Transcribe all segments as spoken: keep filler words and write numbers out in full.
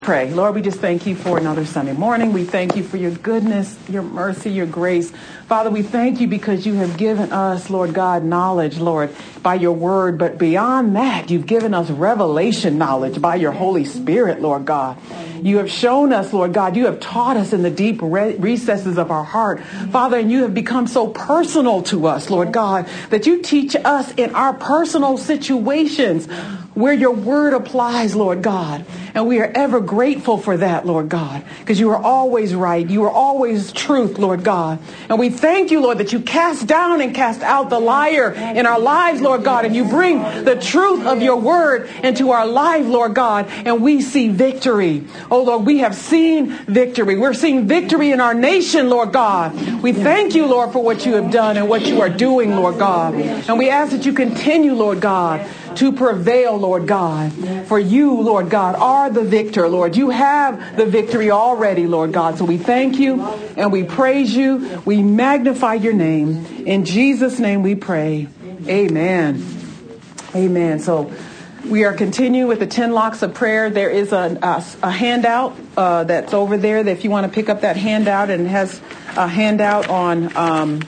Pray. Lord, we just thank you for another Sunday morning. We thank you for your goodness, your mercy, your grace. Father, we thank you because you have given us, Lord God, knowledge, Lord, by your word. But beyond that, you've given us revelation knowledge by your Holy Spirit, Lord God. You have shown us, Lord God, you have taught us in the deep re- recesses of our heart, Father, and you have become so personal to us, Lord God, that you teach us in our personal situations where your word applies, Lord God. And we are ever grateful for that, Lord God, because you are always right. You are always truth, Lord God. And we thank you, Lord, that you cast down and cast out the liar in our lives, Lord God, and you bring the truth of your word into our life, Lord God, and we see victory. Oh, Lord, we have seen victory. We're seeing victory in our nation, Lord God. We thank you, Lord, for what you have done and what you are doing, Lord God. And we ask that you continue, Lord God, to prevail, Lord God. For you, Lord God, are the victor, Lord. You have the victory already, Lord God. So we thank you and we praise you. We magnify your name. In Jesus' name we pray. Amen. Amen. So we are continuing with the ten locks of prayer. There is a, a, a handout uh, that's over there that if you want to pick up that handout, and it has a handout on um,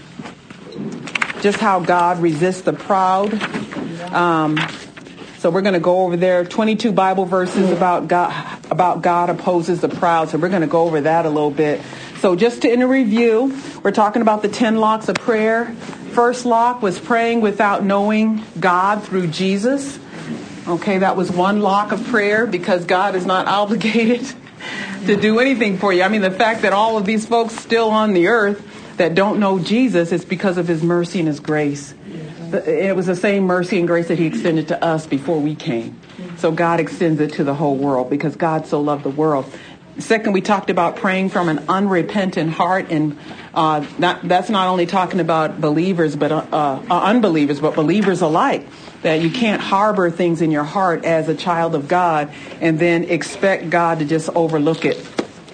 just how God resists the proud. Um, so we're going to go over there. twenty-two Bible verses about God, about God opposes the proud. So we're going to go over that a little bit. So just to, in a review, we're talking about the ten locks of prayer. First lock was praying without knowing God through Jesus. Okay, that was one lock of prayer because God is not obligated to do anything for you. I mean, the fact that all of these folks still on the earth that don't know Jesus is because of his mercy and his grace. It was the same mercy and grace that he extended to us before we came. So God extends it to the whole world because God so loved the world. Second, we talked about praying from an unrepentant heart, and uh, not, that's not only talking about believers, but uh, uh, unbelievers, but believers alike. That you can't harbor things in your heart as a child of God and then expect God to just overlook it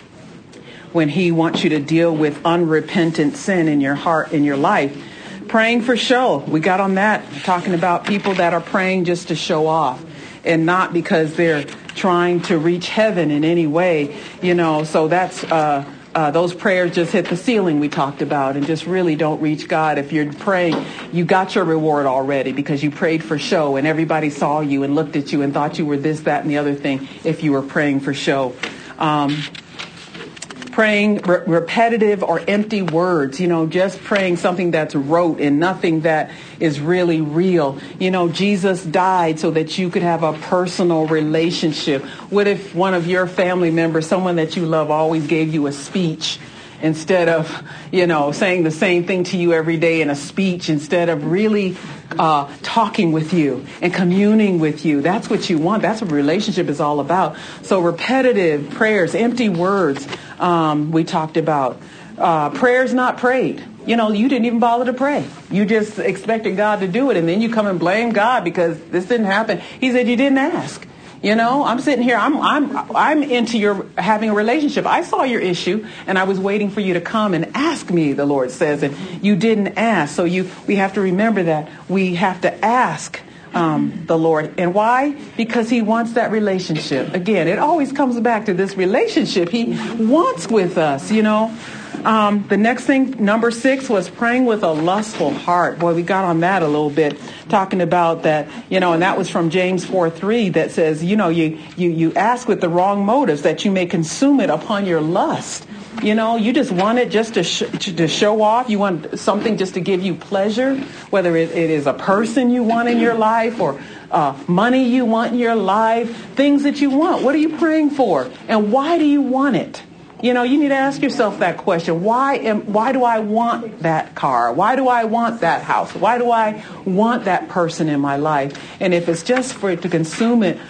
when he wants you to deal with unrepentant sin in your heart, in your life. Praying for show. We got on that, talking about people that are praying just to show off and not because they're trying to reach heaven in any way, you know. So that's uh, uh, those prayers just hit the ceiling we talked about and just really don't reach God. If you're praying, you got your reward already because you prayed for show and everybody saw you and looked at you and thought you were this, that, and the other thing if you were praying for show. Um, Praying re- repetitive or empty words, you know, just praying something that's rote and nothing that is really real. You know, Jesus died so that you could have a personal relationship. What if one of your family members, someone that you love, always gave you a speech instead of, you know, saying the same thing to you every day in a speech instead of really uh, talking with you and communing with you? That's what you want. That's what a relationship is all about. So repetitive prayers, empty words. Um, we talked about uh, prayers not prayed. You know, you didn't even bother to pray. You just expected God to do it. And then you come and blame God because this didn't happen. He said you didn't ask. You know, I'm sitting here. I'm I'm I'm into your having a relationship. I saw your issue and I was waiting for you to come and ask me, the Lord says, and you didn't ask. So you we have to remember that we have to ask Um, the Lord. And why? Because he wants that relationship. Again, it always comes back to this relationship he wants with us, you know. Um, the next thing, number six, was praying with a lustful heart. Boy, we got on that a little bit, talking about that, you know, and that was from James four three that says, you know, you, you, you ask with the wrong motives that you may consume it upon your lust. You know, you just want it just to sh- to show off. You want something just to give you pleasure, whether it, it is a person you want in your life or uh, money you want in your life, things that you want. What are you praying for? And why do you want it? You know, you need to ask yourself that question. Why am, why do I want that car? Why do I want that house? Why do I want that person in my life? And if it's just for it to consume it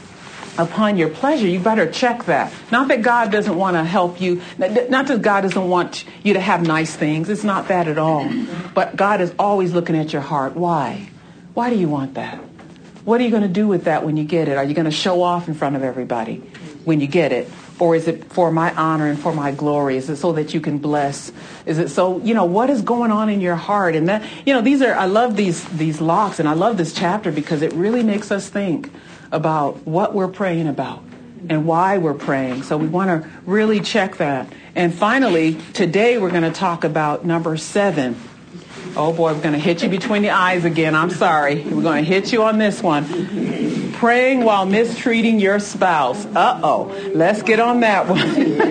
upon your pleasure, you better check that. Not that God doesn't want to help you. Not that God doesn't want you to have nice things. It's not that at all. But God is always looking at your heart. Why? Why do you want that? What are you going to do with that when you get it? Are you going to show off in front of everybody when you get it? Or is it for my honor and for my glory? Is it so that you can bless? Is it so, you know, what is going on in your heart? And that, you know, these are, I love these, these locks, and I love this chapter because it really makes us think about what we're praying about and why we're praying. So we want to really check that. And finally, today we're going to talk about number seven. Oh boy, we're going to hit you between the eyes again. I'm sorry. We're going to hit you on this one. Praying while mistreating your spouse. Uh-oh. Let's get on that one.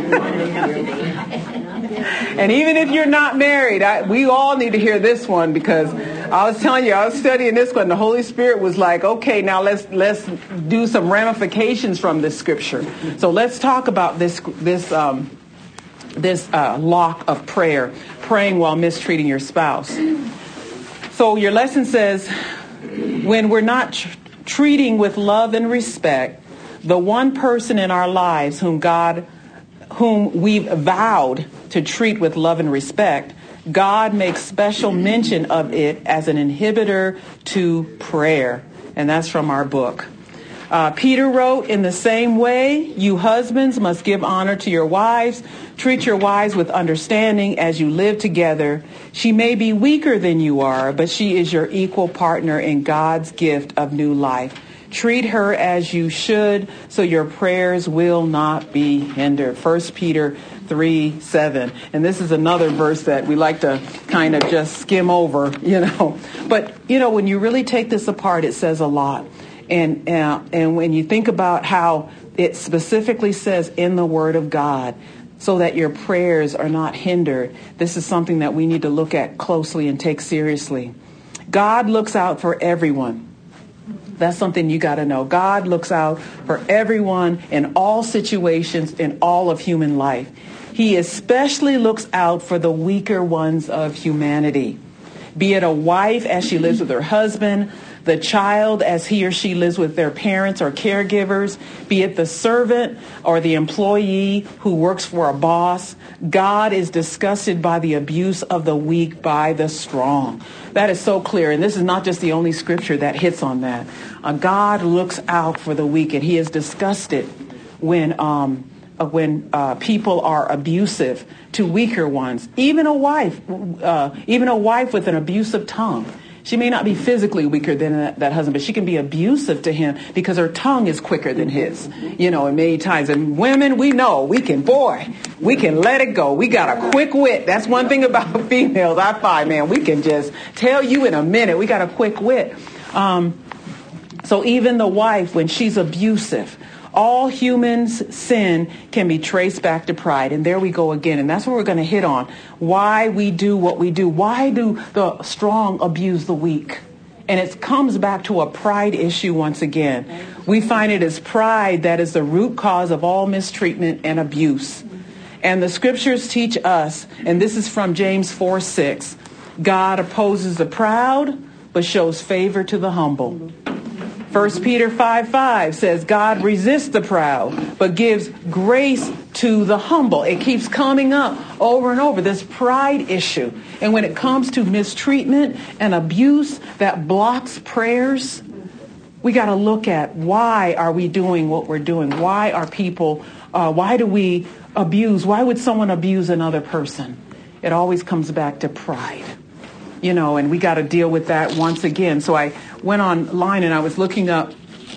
And even if you're not married, I, we all need to hear this one, because I was telling you, I was studying this one. The Holy Spirit was like, okay, now let's let's do some ramifications from this scripture. So let's talk about this this um, this uh, lock of prayer, praying while mistreating your spouse. So your lesson says, when we're not tr- treating with love and respect the one person in our lives whom God, whom we've vowed to treat with love and respect, God makes special mention of it as an inhibitor to prayer. And that's from our book. Uh, Peter wrote, in the same way, you husbands must give honor to your wives. Treat your wives with understanding as you live together. She may be weaker than you are, but she is your equal partner in God's gift of new life. Treat her as you should, so your prayers will not be hindered. First Peter three seven. And this is another verse that we like to kind of just skim over, you know. But, you know, when you really take this apart, it says a lot. And, uh, and when you think about how it specifically says in the Word of God, so that your prayers are not hindered, this is something that we need to look at closely and take seriously. God looks out for everyone. That's something you got to know. God looks out for everyone in all situations, in all of human life. He especially looks out for the weaker ones of humanity, be it a wife as she lives with her husband, the child as he or she lives with their parents or caregivers, be it the servant or the employee who works for a boss. God is disgusted by the abuse of the weak by the strong. That is so clear. And this is not just the only scripture that hits on that. Uh, God looks out for the weak, and he is disgusted when um, uh, when uh, people are abusive to weaker ones. Even a wife, uh, even a wife with an abusive tongue. She may not be physically weaker than that, that husband, but she can be abusive to him because her tongue is quicker than his, you know, and many times. And women, we know we can, boy, we can let it go. We got a quick wit. That's one thing about females. I find, man, we can just tell you in a minute. We got a quick wit. Um, so even the wife, when she's abusive, all humans' sin can be traced back to pride. And there we go again. And that's what we're going to hit on. Why we do what we do. Why do the strong abuse the weak? And it comes back to a pride issue once again. We find it is pride that is the root cause of all mistreatment and abuse. And the scriptures teach us, and this is from James four six, God opposes the proud, but shows favor to the humble. First Peter five five says, God resists the proud, but gives grace to the humble. It keeps coming up over and over, this pride issue. And when it comes to mistreatment and abuse that blocks prayers, we got to look at why are we doing what we're doing? Why are people, uh, why do we abuse? Why would someone abuse another person? It always comes back to pride. You know, and we got to deal with that once again. So I went online and I was looking up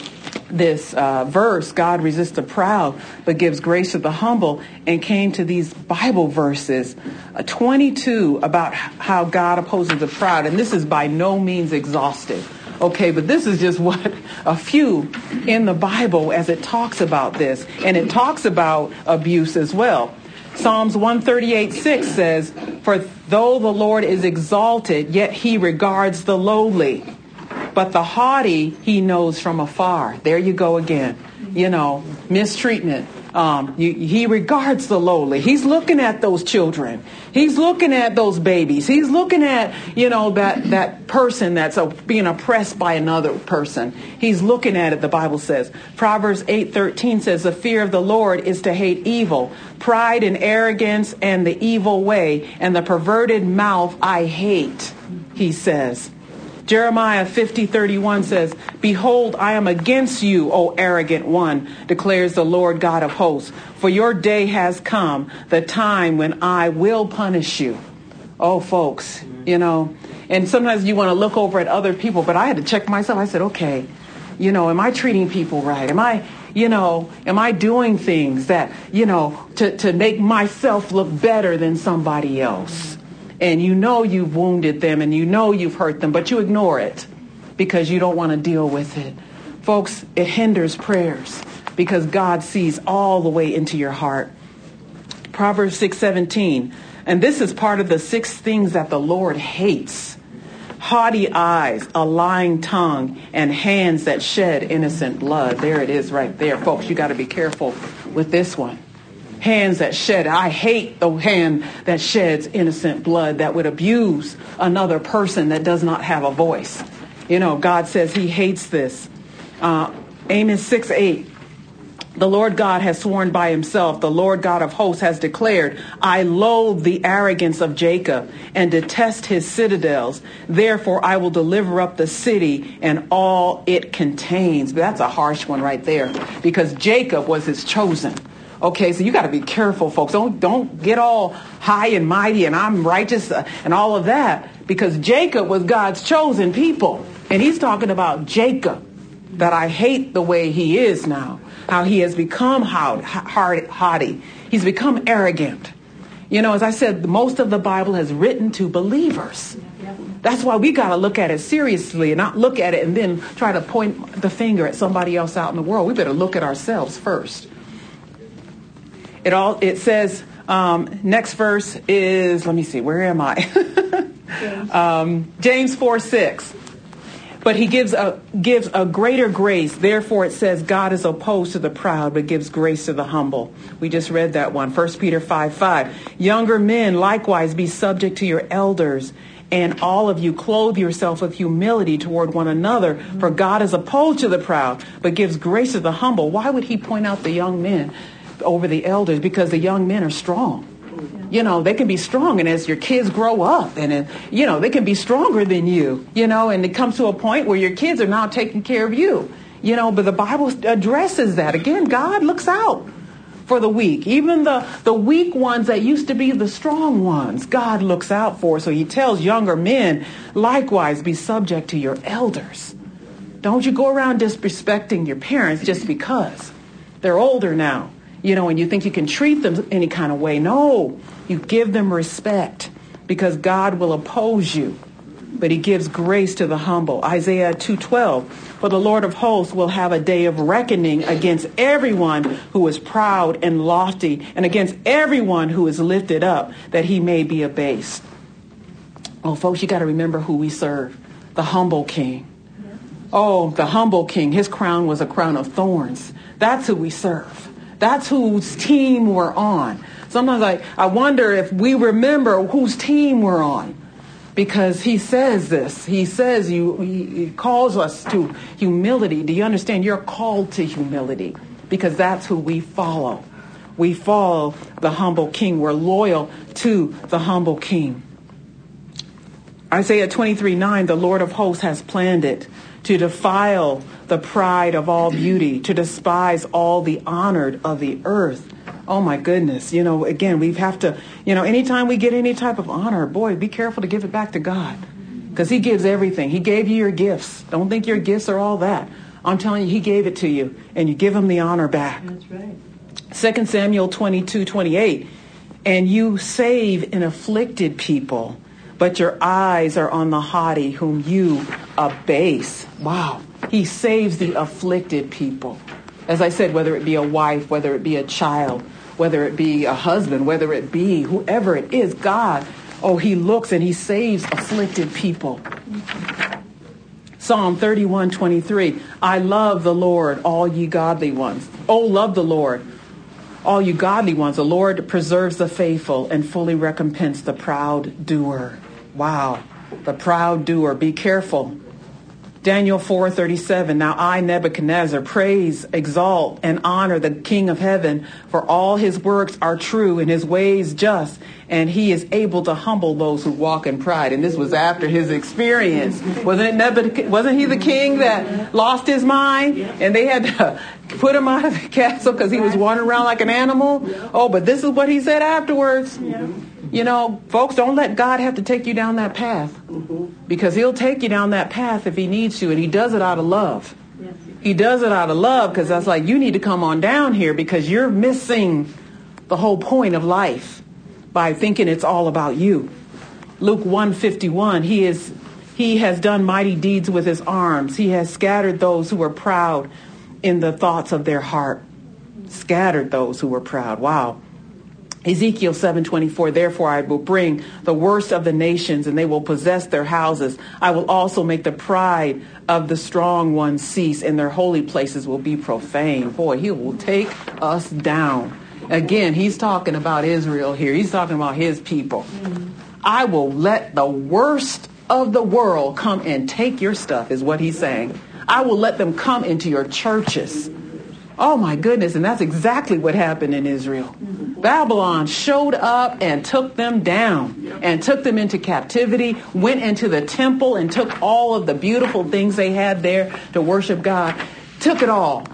this uh, verse, God resists the proud, but gives grace to the humble, and came to these Bible verses, uh, twenty-two, about how God opposes the proud. And this is by no means exhaustive. Okay, but this is just what a few in the Bible as it talks about this. And it talks about abuse as well. Psalms one thirty-eight six says, for though the Lord is exalted, yet he regards the lowly. But the haughty he knows from afar. There you go again. You know, mistreatment. Um, you, he regards the lowly. He's looking at those children. He's looking at those babies. He's looking at, you know, that, that person that's uh, being oppressed by another person. He's looking at it, the Bible says. Proverbs eight thirteen says, the fear of the Lord is to hate evil, pride and arrogance and the evil way, and the perverted mouth I hate, he says. Jeremiah fifty thirty-one says, behold, I am against you, O arrogant one, declares the Lord God of hosts. For your day has come, the time when I will punish you. Oh, folks, you know, and sometimes you want to look over at other people, but I had to check myself. I said, okay, you know, am I treating people right? Am I, you know, am I doing things that, you know, to, to make myself look better than somebody else? And you know you've wounded them and you know you've hurt them, but you ignore it because you don't want to deal with it. Folks, it hinders prayers because God sees all the way into your heart. Proverbs six seventeen, and this is part of the six things that the Lord hates. Haughty eyes, a lying tongue, and hands that shed innocent blood. There it is right there. Folks, you got to be careful with this one. Hands that shed. I hate the hand that sheds innocent blood, that would abuse another person that does not have a voice. You know, God says he hates this. Uh, Amos six eight. The Lord God has sworn by himself, the Lord God of hosts has declared, I loathe the arrogance of Jacob and detest his citadels. Therefore, I will deliver up the city and all it contains. But that's a harsh one right there, because Jacob was his chosen. Okay, so you got to be careful, folks. Don't don't get all high and mighty and I'm righteous uh, and all of that, because Jacob was God's chosen people. And he's talking about Jacob, that I hate the way he is now. How he has become haughty. He's become arrogant. You know, as I said, most of the Bible has written to believers. That's why we got to look at it seriously and not look at it and then try to point the finger at somebody else out in the world. We better look at ourselves first. It all it says, um, next verse is, let me see, where am I? um, James four six. But he gives a gives a greater grace. Therefore, it says God is opposed to the proud, but gives grace to the humble. We just read that one. First Peter five five. Younger men, likewise, be subject to your elders. And all of you clothe yourself with humility toward one another. For God is opposed to the proud, but gives grace to the humble. Why would he point out the young men over the elders? Because the young men are strong. You know, they can be strong. And as your kids grow up and, uh, you know, they can be stronger than you, you know, and it comes to a point where your kids are now taking care of you, you know, but the Bible addresses that. Again, God looks out for the weak. Even the, the weak ones that used to be the strong ones, God looks out for. So he tells younger men, likewise, be subject to your elders. Don't you go around disrespecting your parents just because they're older now. You know, and you think you can treat them any kind of way. No, you give them respect because God will oppose you, but he gives grace to the humble. Isaiah two twelve, for the Lord of hosts will have a day of reckoning against everyone who is proud and lofty and against everyone who is lifted up, that he may be abased. Oh, folks, you got to remember who we serve, the humble King. Oh, the humble King. His crown was a crown of thorns. That's who we serve. That's whose team we're on. Sometimes I, I wonder if we remember whose team we're on, because he says this. He says you. He, he calls us to humility. Do you understand? You're called to humility because that's who we follow. We follow the humble King. We're loyal to the humble King. Isaiah twenty-three nine, the Lord of hosts has planned it to defile the pride of all beauty, to despise all the honored of the earth. Oh, my goodness. You know, again, we have to, you know, anytime we get any type of honor, boy, be careful to give it back to God, because he gives everything. He gave you your gifts. Don't think your gifts are all that. I'm telling you, he gave it to you, and you give him the honor back. That's right. Second Samuel twenty-two twenty-eight, and you save an afflicted people, but your eyes are on the haughty whom you abase. Wow. He saves the afflicted people. As I said, whether it be a wife, whether it be a child, whether it be a husband, whether it be whoever it is, God, oh, he looks and he saves afflicted people. Psalm thirty-one twenty-three, I love the Lord, all ye godly ones. Oh, love the Lord, all you godly ones. The Lord preserves the faithful and fully recompense the proud doer. Wow, the proud doer. Be careful. Daniel four thirty-seven, now I, Nebuchadnezzar, praise, exalt, and honor the King of heaven, for all his works are true and his ways just, and he is able to humble those who walk in pride. And this was after his experience. Wasn't it Nebuchadnezzar? Wasn't he the king that lost his mind? And they had to put him out of the castle because he was wandering around like an animal? Oh, but this is what he said afterwards. You know, folks, don't let God have to take you down that path, because he'll take you down that path if he needs to, and he does it out of love. He does it out of love because that's like, you need to come on down here because you're missing the whole point of life by thinking it's all about you. Luke one fifty-one, he is he has done mighty deeds with his arms. He has scattered those who were proud in the thoughts of their heart. Scattered those who were proud. Wow. Ezekiel seven twenty-four, therefore I will bring the worst of the nations and they will possess their houses. I will also make the pride of the strong ones cease and their holy places will be profane. Boy, he will take us down. Again, he's talking about Israel here. He's talking about his people. I will let the worst of the world come and take your stuff, is what he's saying. I will let them come into your churches. Oh my goodness, and that's exactly what happened in Israel. Babylon showed up and took them down and took them into captivity, went into the temple and took all of the beautiful things they had there to worship God, took it all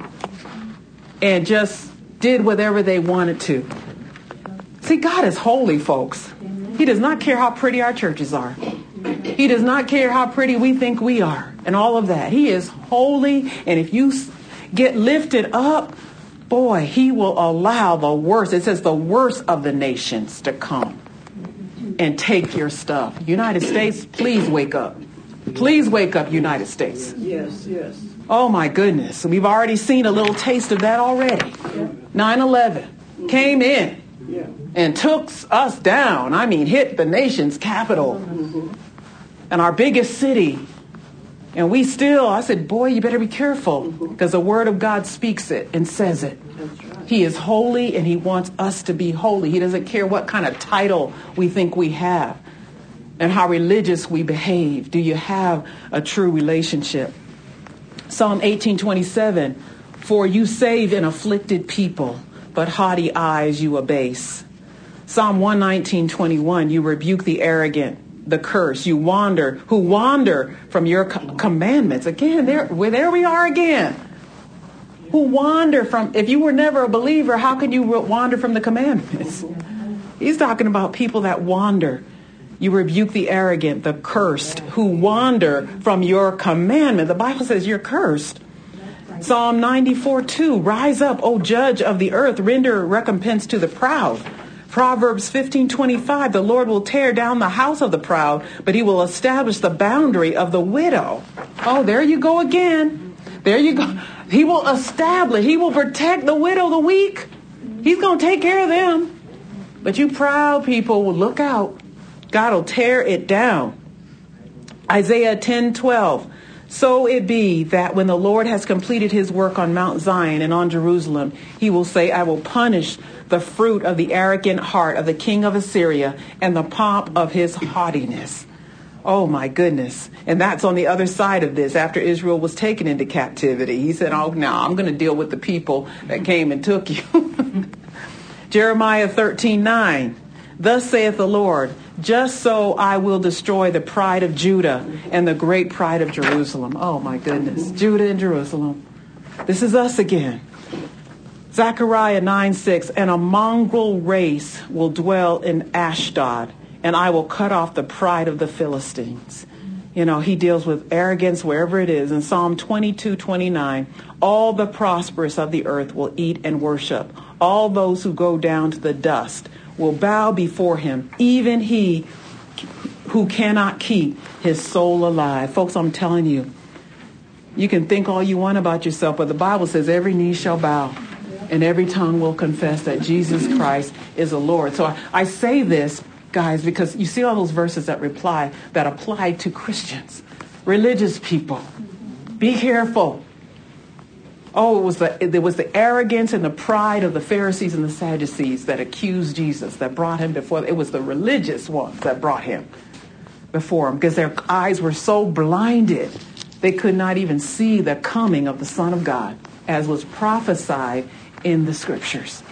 and just did whatever they wanted to. See, God is holy, folks. He does not care how pretty our churches are. He does not care how pretty we think we are and all of that. He is holy, and if you get lifted up, boy, he will allow the worst. It says the worst of the nations to come and take your stuff. United States, please wake up. Please wake up, United States. Yes, yes. Oh, my goodness. We've already seen a little taste of that already. nine eleven came in and took us down. I mean, hit the nation's capital and our biggest city. And we still, I said, boy, you better be careful because the word of God speaks it and says it. He is holy and he wants us to be holy. He doesn't care what kind of title we think we have and how religious we behave. Do you have a true relationship? Psalm eighteen twenty-seven, for you save an afflicted people, but haughty eyes you abase. Psalm one nineteen twenty-one, you rebuke the arrogant, the curse, you wander, who wander from your co- commandments. Again, there, well, there we are again. Who wander from, if you were never a believer, how can you wander from the commandments? He's talking about people that wander. You rebuke the arrogant, the cursed, who wander from your commandment. The Bible says you're cursed. Psalm ninety-four two, rise up, O judge of the earth, render recompense to the proud. Proverbs fifteen twenty-five, the Lord will tear down the house of the proud, but he will establish the boundary of the widow. Oh, there you go again. There you go. He will establish, he will protect the widow, the weak. He's going to take care of them. But you proud people will look out. God will tear it down. Isaiah ten twelve. So it be that when the Lord has completed his work on Mount Zion and on Jerusalem, he will say, I will punish the fruit of the arrogant heart of the king of Assyria and the pomp of his haughtiness. Oh, my goodness. And that's on the other side of this. After Israel was taken into captivity, he said, oh, now I'm going to deal with the people that came and took you. Jeremiah thirteen nine. Thus saith the Lord, just so I will destroy the pride of Judah and the great pride of Jerusalem. Oh, my goodness. Judah and Jerusalem. This is us again. Zechariah nine six, and a mongrel race will dwell in Ashdod, and I will cut off the pride of the Philistines. You know, he deals with arrogance wherever it is. In Psalm twenty-two twenty-nine, all the prosperous of the earth will eat and worship. All those who go down to the dust will bow before him, even he who cannot keep his soul alive. Folks, I'm telling you, you can think all you want about yourself, but the Bible says every knee shall bow and every tongue will confess that Jesus Christ is the Lord. So I, I say this, guys, because you see all those verses that reply, that apply to Christians, religious people. Be careful. Oh, it was the there was the arrogance and the pride of the Pharisees and the Sadducees that accused Jesus, that brought him before. It was the religious ones that brought him before him because their eyes were so blinded they could not even see the coming of the Son of God as was prophesied in the scriptures.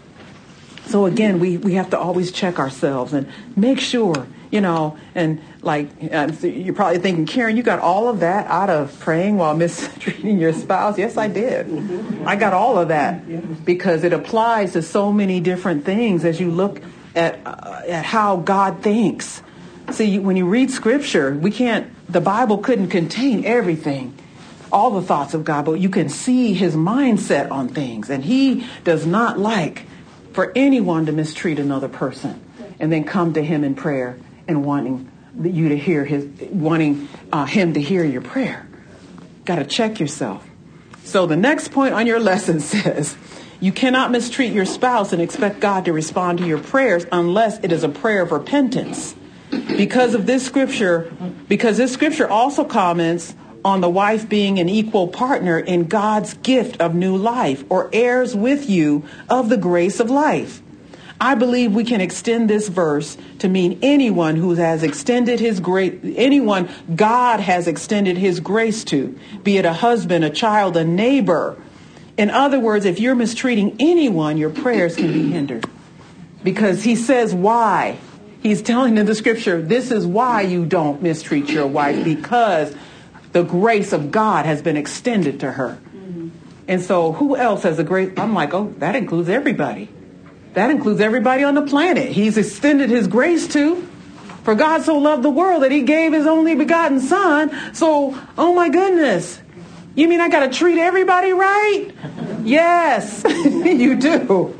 So again, we, we have to always check ourselves and make sure, you know, and like uh, you're probably thinking, Karen, you got all of that out of praying while mistreating your spouse. Yes, I did. I got all of that because it applies to so many different things as you look at, uh, at how God thinks. See, when you read scripture, we can't, the Bible couldn't contain everything all the thoughts of God, but you can see his mindset on things. And he does not like for anyone to mistreat another person and then come to him in prayer and wanting you to hear his, wanting uh, him to hear your prayer. Got to check yourself. So the next point on your lesson says, you cannot mistreat your spouse and expect God to respond to your prayers unless it is a prayer of repentance. Because of this scripture, because this scripture also comments on the wife being an equal partner in God's gift of new life, or heirs with you of the grace of life. I believe we can extend this verse to mean anyone who has extended his grace, anyone God has extended his grace to, be it a husband, a child, a neighbor. In other words, if you're mistreating anyone, your prayers can be hindered. Because he says why. He's telling in the scripture, this is why you don't mistreat your wife, because the grace of God has been extended to her. Mm-hmm. And so who else has a grace? I'm like, oh, that includes everybody. That includes everybody on the planet. He's extended his grace to. For God so loved the world that he gave his only begotten son. So, oh my goodness. You mean I got to treat everybody right? Yes, you do.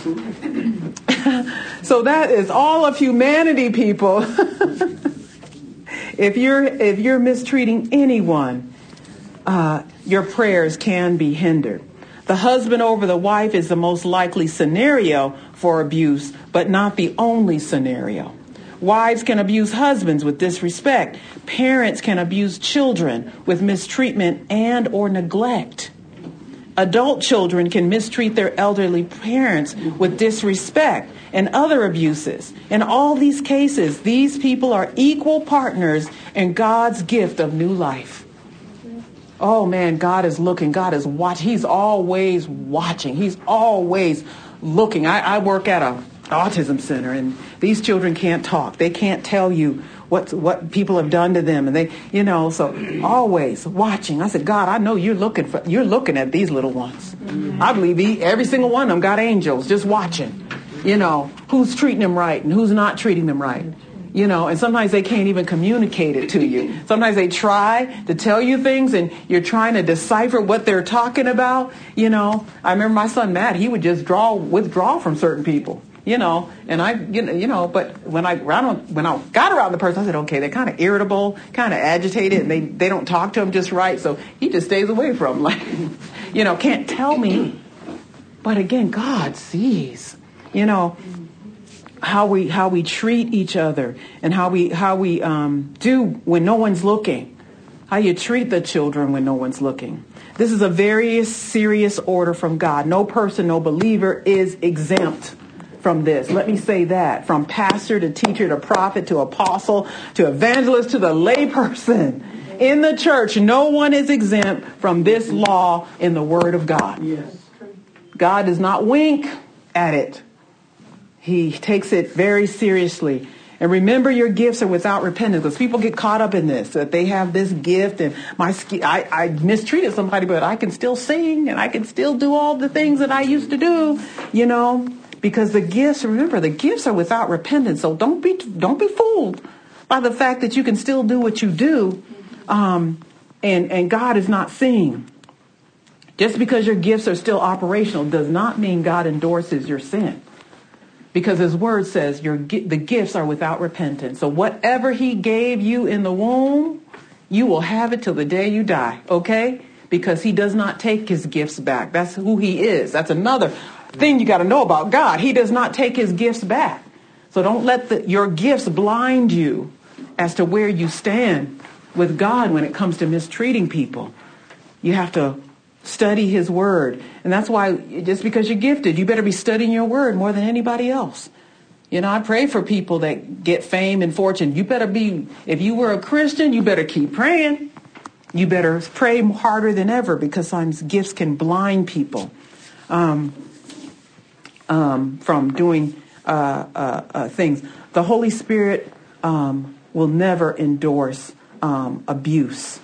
So that is all of humanity, people. If you're if you're mistreating anyone, uh, your prayers can be hindered. The husband over the wife is the most likely scenario for abuse, but not the only scenario. Wives can abuse husbands with disrespect. Parents can abuse children with mistreatment and or neglect. Adult children can mistreat their elderly parents with disrespect and other abuses. In all these cases, these people are equal partners in God's gift of new life. Oh man, God is looking. God is watching. He's always watching. He's always looking. I, I work at a autism center, and these children can't talk. They can't tell you what what people have done to them, and they, you know, so always watching. I said, God, I know you're looking for, you're looking at these little ones. Mm-hmm. I believe he, every single one of them got angels just watching. You know, who's treating them right and who's not treating them right. You know, and sometimes they can't even communicate it to you. Sometimes they try to tell you things and you're trying to decipher what they're talking about. You know, I remember my son Matt, he would just draw, withdraw from certain people. You know, and I, you know, you know, but when I, when I got around the person, I said, okay, they're kind of irritable, kind of agitated, and they, they don't talk to him just right. So he just stays away from them. Like, you know, can't tell me. But again, God sees, you know, how we, how we treat each other and how we, how we um, do when no one's looking, how you treat the children when no one's looking. This is a very serious order from God. No person, no believer is exempt from this. Let me say that. From pastor to teacher to prophet to apostle to evangelist to the lay person in the church, no one is exempt from this law in the Word of God. Yes. God does not wink at it. He takes it very seriously. And remember, your gifts are without repentance, because people get caught up in this, that they have this gift and my I, I mistreated somebody, but I can still sing and I can still do all the things that I used to do, you know. Because the gifts, remember, the gifts are without repentance. So don't be don't be fooled by the fact that you can still do what you do, um, and, and God is not seeing. Just because your gifts are still operational does not mean God endorses your sin. Because his word says your the gifts are without repentance. So whatever he gave you in the womb, you will have it till the day you die, okay? Because he does not take his gifts back. That's who he is. That's another thing you got to know about God. He does not take his gifts back. So don't let the, your gifts blind you as to where you stand with God when it comes to mistreating people. You have to study his word. And that's why, just because you're gifted, you better be studying your word more than anybody else. You know, I pray for people that get fame and fortune. You better be, if you were a Christian, you better keep praying. You better pray harder than ever, because sometimes gifts can blind people um, um, from doing uh, uh, uh, things. The Holy Spirit um, will never endorse um, abuse.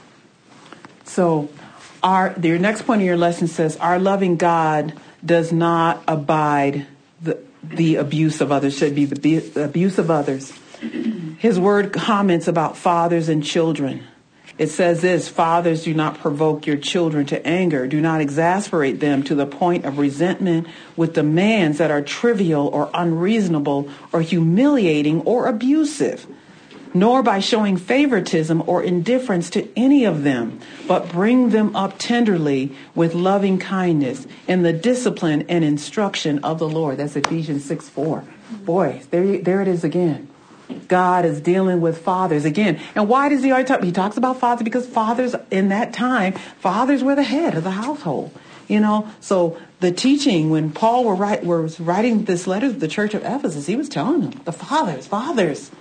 So our your next point of your lesson says, our loving God does not abide the, the abuse of others, should be the, the abuse of others. His word comments about fathers and children. It says this: fathers, do not provoke your children to anger. Do not exasperate them to the point of resentment with demands that are trivial or unreasonable or humiliating or abusive, nor by showing favoritism or indifference to any of them, but bring them up tenderly with loving kindness in the discipline and instruction of the Lord. That's Ephesians six four. Boy, there, there it is again. God is dealing with fathers again. And why does he always talk? He talks about fathers because fathers in that time, fathers were the head of the household. You know, so the teaching when Paul were write, was writing this letter to the church of Ephesus, he was telling them, the fathers, fathers,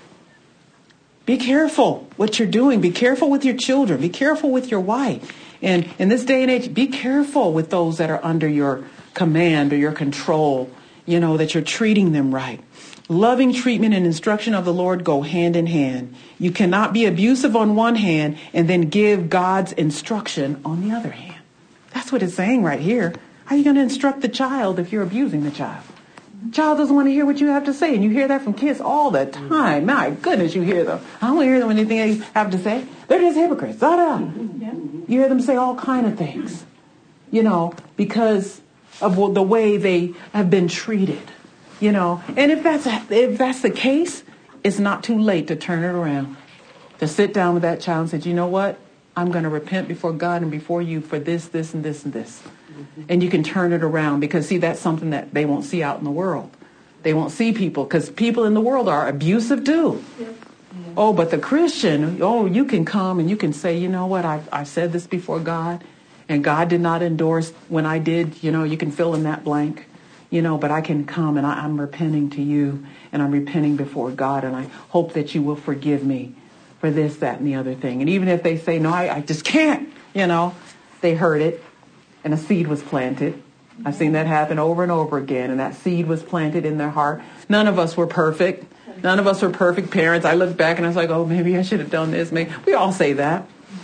be careful what you're doing. Be careful with your children. Be careful with your wife. And in this day and age, be careful with those that are under your command or your control, you know, that you're treating them right. Loving treatment and instruction of the Lord go hand in hand. You cannot be abusive on one hand and then give God's instruction on the other hand. That's what it's saying right here. How are you going to instruct the child if you're abusing the child? The child doesn't want to hear what you have to say, and you hear that from kids all the time. My goodness, you hear them. I don't hear them anything they have to say. They're just hypocrites. Da, da. Yeah. You hear them say all kind of things, you know, because of the way they have been treated. You know, and if that's if that's the case, it's not too late to turn it around, to sit down with that child and say, you know what, I'm going to repent before God and before you for this, this, and this, and this. Mm-hmm. And you can turn it around because, see, that's something that they won't see out in the world. They won't see people because people in the world are abusive too. Yep. Yeah. Oh, but the Christian, oh, you can come and you can say, you know what, I've, I've said this before God, and God did not endorse when I did, you know, you can fill in that blank. You know, but I can come and I, I'm repenting to you, and I'm repenting before God, and I hope that you will forgive me for this, that, and the other thing. And even if they say, no, I, I just can't, you know, they heard it, and a seed was planted. I've seen that happen over and over again, and that seed was planted in their heart. None of us were perfect. None of us were perfect parents. I look back and I was like, oh, maybe I should have done this. Maybe. We all say that.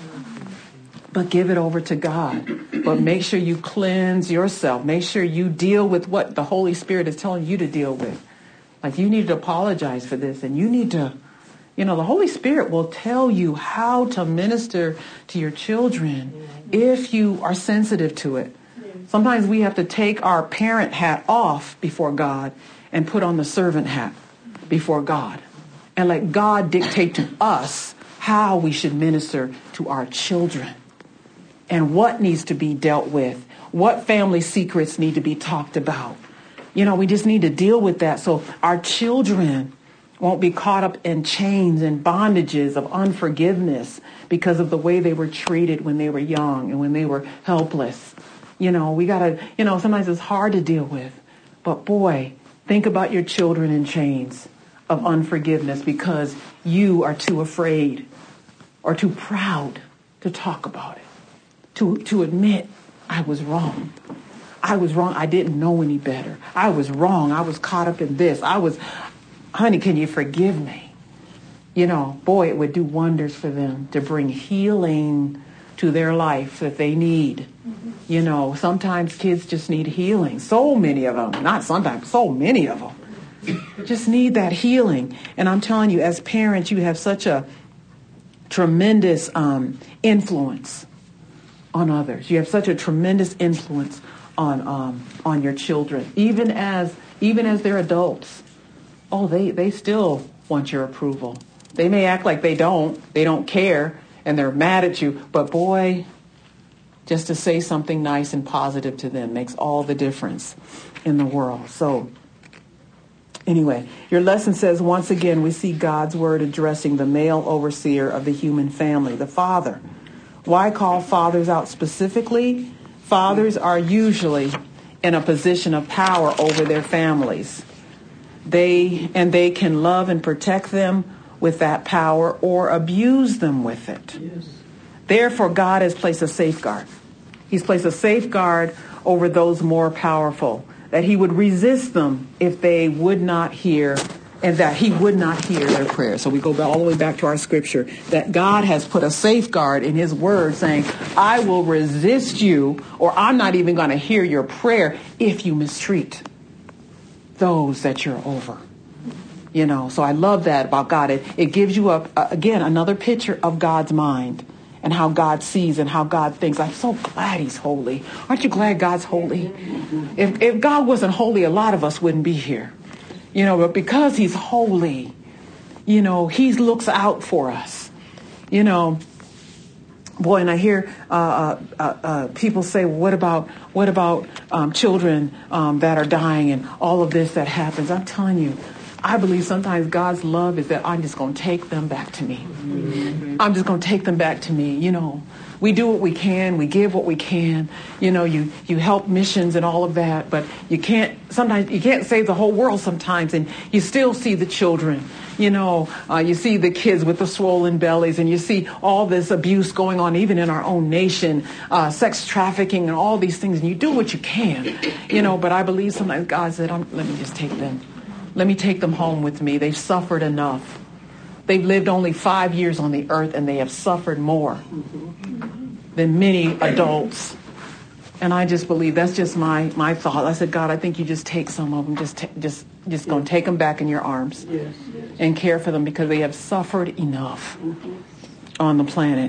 But give it over to God. But make sure you cleanse yourself. Make sure you deal with what the Holy Spirit is telling you to deal with. Like, you need to apologize for this, and you need to, you know, the Holy Spirit will tell you how to minister to your children if you are sensitive to it. Sometimes we have to take our parent hat off before God and put on the servant hat before God, and let God dictate to us how we should minister to our children. And what needs to be dealt with, what family secrets need to be talked about. You know, we just need to deal with that so our children won't be caught up in chains and bondages of unforgiveness because of the way they were treated when they were young and when they were helpless. You know, we got to, you know, sometimes it's hard to deal with. But boy, think about your children in chains of unforgiveness because you are too afraid or too proud to talk about it. To, to admit, I was wrong. I was wrong. I didn't know any better. I was wrong. I was caught up in this. I was, honey, can you forgive me? You know, boy, it would do wonders for them to bring healing to their life that they need. Mm-hmm. You know, sometimes kids just need healing. So many of them, not sometimes, so many of them just need that healing. And I'm telling you, as parents, you have such a tremendous um, influence on others. You have such a tremendous influence on um, on your children, even as even as they're adults. Oh, they they still want your approval. They may act like they don't, they don't care, and they're mad at you. But boy, just to say something nice and positive to them makes all the difference in the world. So anyway, your lesson says, once again, we see God's word addressing the male overseer of the human family, the father. Why call fathers out specifically? Fathers are usually in a position of power over their families. They and they can love and protect them with that power or abuse them with it. Yes. Therefore, God has placed a safeguard. He's placed a safeguard over those more powerful, that he would resist them if they would not hear, and that he would not hear their prayer. So we go all the way back to our scripture, that God has put a safeguard in his word saying, I will resist you, or I'm not even going to hear your prayer if you mistreat those that you're over. You know, so I love that about God. It, it gives you, a, a, again, another picture of God's mind and how God sees and how God thinks. I'm so glad he's holy. Aren't you glad God's holy? If, if God wasn't holy, a lot of us wouldn't be here. You know, but because he's holy, you know, he looks out for us. You know, boy, and I hear uh, uh, uh, people say, well, what about what about um, children um, that are dying and all of this that happens? I'm telling you, I believe sometimes God's love is that I'm just going to take them back to me. Mm-hmm. I'm just going to take them back to me. You know, we do what we can. We give what we can. You know, you, you help missions and all of that. But you can't, sometimes you can't save the whole world sometimes. And you still see the children. You know, uh, you see the kids with the swollen bellies, and you see all this abuse going on even in our own nation, uh, sex trafficking and all these things. And you do what you can, you know, but I believe sometimes God said, I'm, let me just take them. Let me take them home with me. They've suffered enough. They've lived only five years on the earth, and they have suffered more than many adults. And I just believe that's just my, my thought. I said, God, I think you just take some of them, just, t- just, just going to take them back in your arms yes, yes. and care for them because they have suffered enough mm-hmm. on the planet.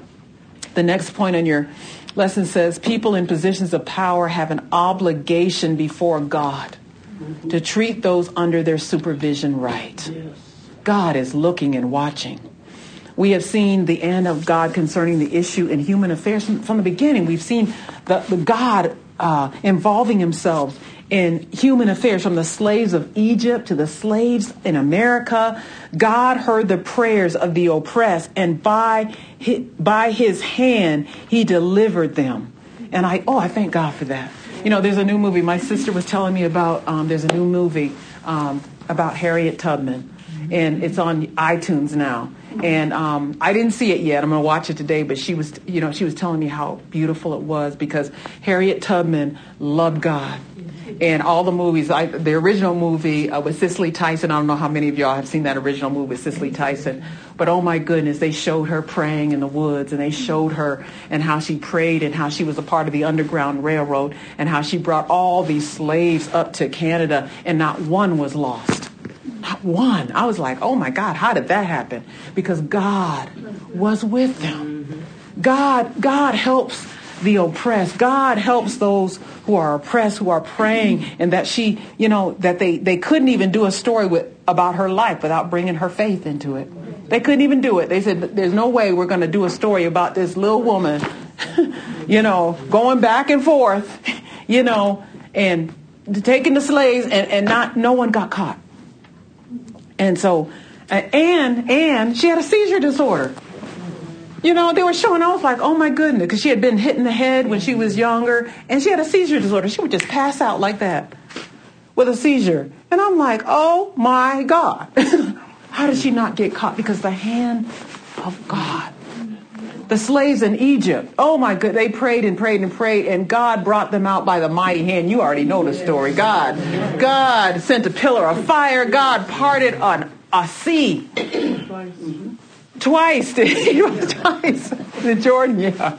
The next point on your lesson says, people in positions of power have an obligation before God mm-hmm. to treat those under their supervision right. Yes. God is looking and watching. We have seen the end of God concerning the issue in human affairs from, from the beginning. We've seen the, the God uh, involving himself in human affairs, from the slaves of Egypt to the slaves in America. God heard the prayers of the oppressed, and by his, by his hand, he delivered them. And I, oh, I thank God for that. You know, there's a new movie. My sister was telling me about, um, there's a new movie um, about Harriet Tubman, and it's on iTunes now. And um, I didn't see it yet. I'm going to watch it today. But she was, you know, she was telling me how beautiful it was because Harriet Tubman loved God. And all the movies, I, the original movie uh, with Cicely Tyson, I don't know how many of y'all have seen that original movie with Cicely Tyson. But oh my goodness, they showed her praying in the woods, and they showed her and how she prayed and how she was a part of the Underground Railroad and how she brought all these slaves up to Canada, and not one was lost. Not one. I was like, oh my God, how did that happen? Because God was with them. God, God helps the oppressed. God helps those who are oppressed, who are praying, and that she, you know, that they, they couldn't even do a story with about her life without bringing her faith into it. They couldn't even do it. They said, there's no way we're going to do a story about this little woman, you know, going back and forth, you know, and taking the slaves, and, and not, no one got caught. And so, and, and she had a seizure disorder. You know, they were showing, I was like, oh my goodness, because she had been hit in the head when she was younger, and she had a seizure disorder. She would just pass out like that with a seizure. And I'm like, oh my God. How did she not get caught? Because the hand of God. The slaves in Egypt, oh my God, they prayed and prayed and prayed, and God brought them out by the mighty hand. You already know the story. God, God sent a pillar of fire. God parted on a sea. Twice. Twice. Twice. The Jordan, yeah.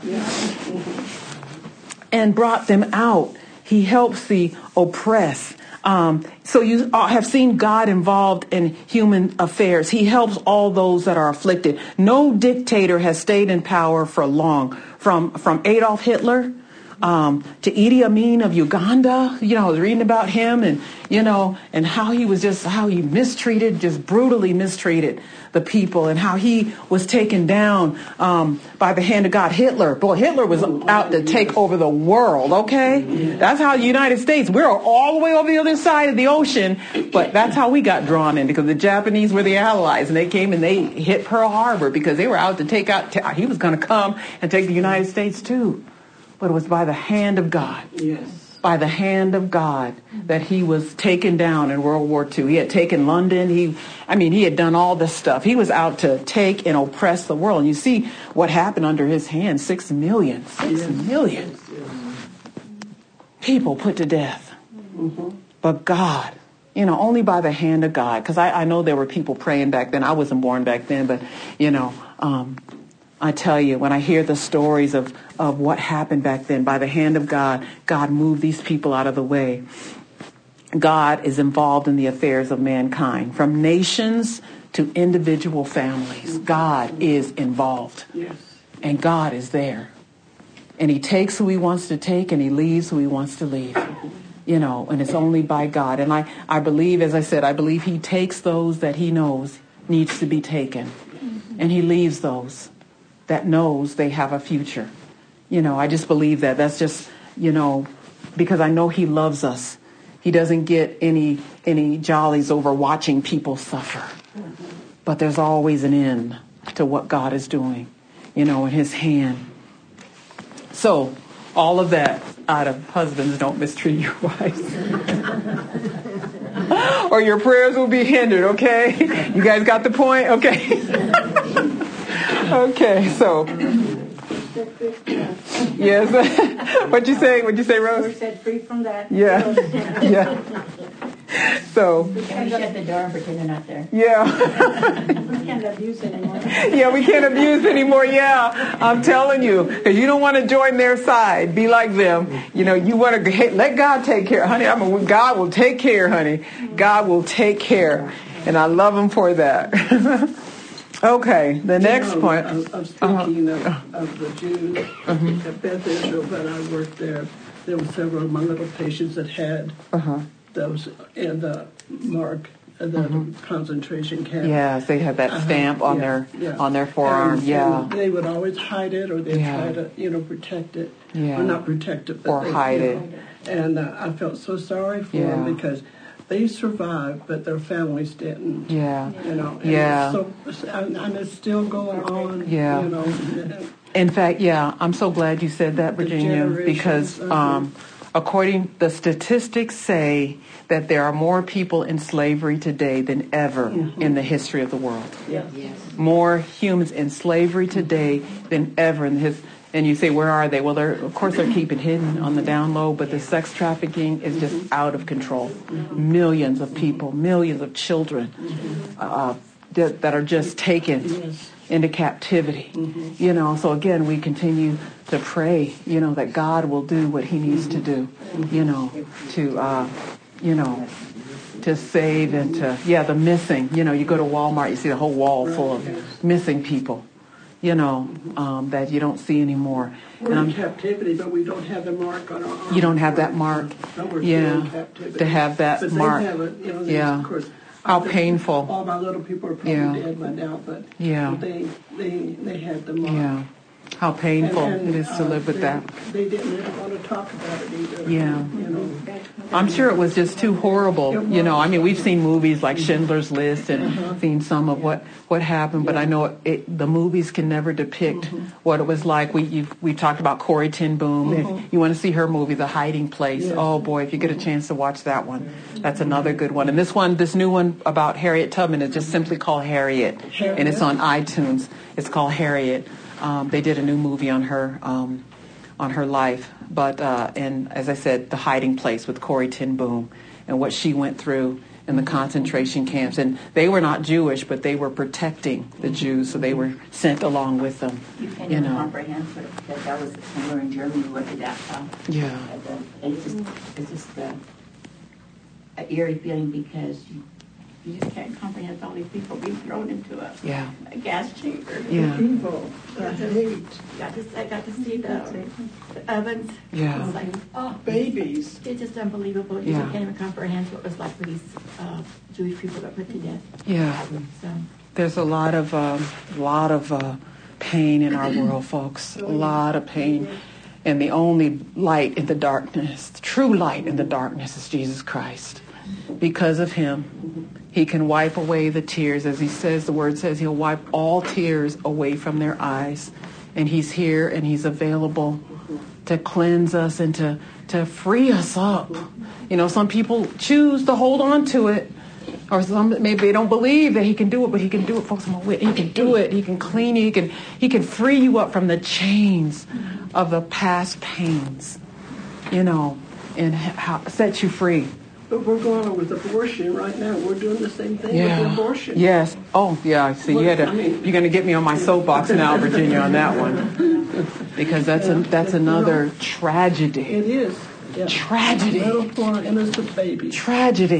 And brought them out. He helps the oppressed. Um, so you have seen God involved in human affairs. He helps all those that are afflicted. No dictator has stayed in power for long. From from Adolf Hitler um, to Idi Amin of Uganda. You know, I was reading about him, and you know, and how he was just how he mistreated, just brutally mistreated the people, and how he was taken down um, by the hand of God. Hitler, boy, Hitler was out to take over the world, okay? That's how the United States, we're all the way over the other side of the ocean, but that's how we got drawn in, because the Japanese were the allies, and they came and they hit Pearl Harbor because they were out to take out, he was going to come and take the United States too. But it was by the hand of God. Yes. By the hand of God that he was taken down in World War Two. He had taken London. He, I mean, he had done all this stuff. He was out to take and oppress the world. And you see what happened under his hand. Six million. Six yes. million. Yes, yes. People put to death. Mm-hmm. But God, you know, only by the hand of God. Because I, I know there were people praying back then. I wasn't born back then. But, you know, um, I tell you, when I hear the stories of, of what happened back then, by the hand of God, God moved these people out of the way. God is involved in the affairs of mankind, from nations to individual families. God is involved. Yes. and God is there. And he takes who he wants to take, and he leaves who he wants to leave. You know, and it's only by God. And I, I believe, as I said, I believe he takes those that he knows needs to be taken. And he leaves those that knows they have a future. You know, I just believe that. That's just, you know, because I know he loves us. He doesn't get any any jollies over watching people suffer. But there's always an end to what God is doing, you know, in his hand. So, all of that out of husbands, don't mistreat your wives. Or your prayers will be hindered, okay? You guys got the point? Okay. Okay, so. Yes. What'd you say? What'd you say, Rose? We're set free from that. Yeah. Yeah. So. We can't shut the door and pretend they're not there. Yeah. We can't abuse anymore. Yeah, we can't abuse anymore. Yeah, I'm telling you, because you don't want to join their side. Be like them. You know, you want to hey, let God take care, honey. I mean, God will take care, honey. God will take care, and I love him for that. Okay, the next you know, point. I, I'm speaking uh-huh. of, of the Jews uh-huh. at Beth Israel, but I worked there. There were several of my little patients that had uh-huh. those in the mark. The mm-hmm. concentration camp. Yes, they had that stamp uh-huh. on yeah, their yeah. on their forearm. And, yeah, and they would always hide it, or they'd yeah. try to, you know, protect it, yeah. or not protect it, but or they, hide you it. know, and uh, I felt so sorry for yeah. them because they survived, but their families didn't. Yeah, you know. And yeah. So, and, and it's still going on. Yeah. You know. In fact, yeah, I'm so glad you said that, Virginia, because uh-huh. um, according the statistics say that there are more people in slavery today than ever mm-hmm. in the history of the world. Yeah. Yes. More humans in slavery today than ever in his. And you say, where are they? Well, they're of course they're keeping hidden on the down low, but the sex trafficking is just mm-hmm. out of control. Mm-hmm. Millions of people, millions of children mm-hmm. uh, that, that are just taken yes. into captivity. Mm-hmm. You know, so again, we continue to pray, you know, that God will do what he needs mm-hmm. to do, mm-hmm. you know, to, uh, you know, to save and to, yeah, the missing. You know, you go to Walmart, you see the whole wall full of missing people, you know, um, that you don't see anymore. We're and in captivity, but we don't have the mark on our arm. You don't have that mark. Yeah, to have that but mark. They have it, you know, yeah. Of course, how painful. All my little people are probably yeah. dead by now, but yeah. they, they, they had the mark. Yeah. How painful and, and, it is to uh, live with they, that. They didn't really want to talk about it either. Yeah. You know. I'm sure it was just too horrible. You know, I mean, we've seen movies like Schindler's List and uh-huh. seen some of what, what happened, but I know it, it, the movies can never depict mm-hmm. what it was like. We you've, we talked about Corrie ten Boom. Mm-hmm. If you want to see her movie, The Hiding Place. Yes. Oh boy, if you get a chance to watch that one, that's another good one. And this one, this new one about Harriet Tubman is just simply called Harriet, Harriet. And it's on iTunes. It's called Harriet. Um, they did a new movie on her, um, on her life, but uh, and as I said, The Hiding Place with Corrie ten Boom, and what she went through in the concentration camps. And they were not Jewish, but they were protecting the Jews, so they were sent along with them. You can't you even know. comprehend that that was when we were in Germany. We went to Dachau. Yeah, it's just it's just uh, an eerie feeling because you. You just can't comprehend all these people being thrown into a, yeah. a gas chamber. Yeah. People, the hate. Got to, I got to see the, the ovens. Yeah. It was like, oh, babies. It's just unbelievable. You Yeah. just can't even comprehend what it was like for these uh, Jewish people that put to death. Yeah. So. There's a lot of, um, lot of uh, pain in our world, folks. A lot of pain. And the only light in the darkness, the true light in the darkness is Jesus Christ. Because of him, he can wipe away the tears. As he says, the word says he'll wipe all tears away from their eyes. And he's here and he's available to cleanse us and to, to free us up. You know, some people choose to hold on to it. Or some maybe they don't believe that he can do it, but he can do it, folks. I'm He can do it. He can clean you. He can, he can free you up from the chains of the past pains, you know, and ha- set you free. But we're going on with abortion right now. We're doing the same thing yeah. with abortion. Yes. Oh, yeah. I see. You had to, I mean, you're going to get me on my soapbox now, Virginia, on that one, because that's a, that's another you know, tragedy. It is. Yeah. Tragedy. Little poor innocent baby. Tragedy. Yeah.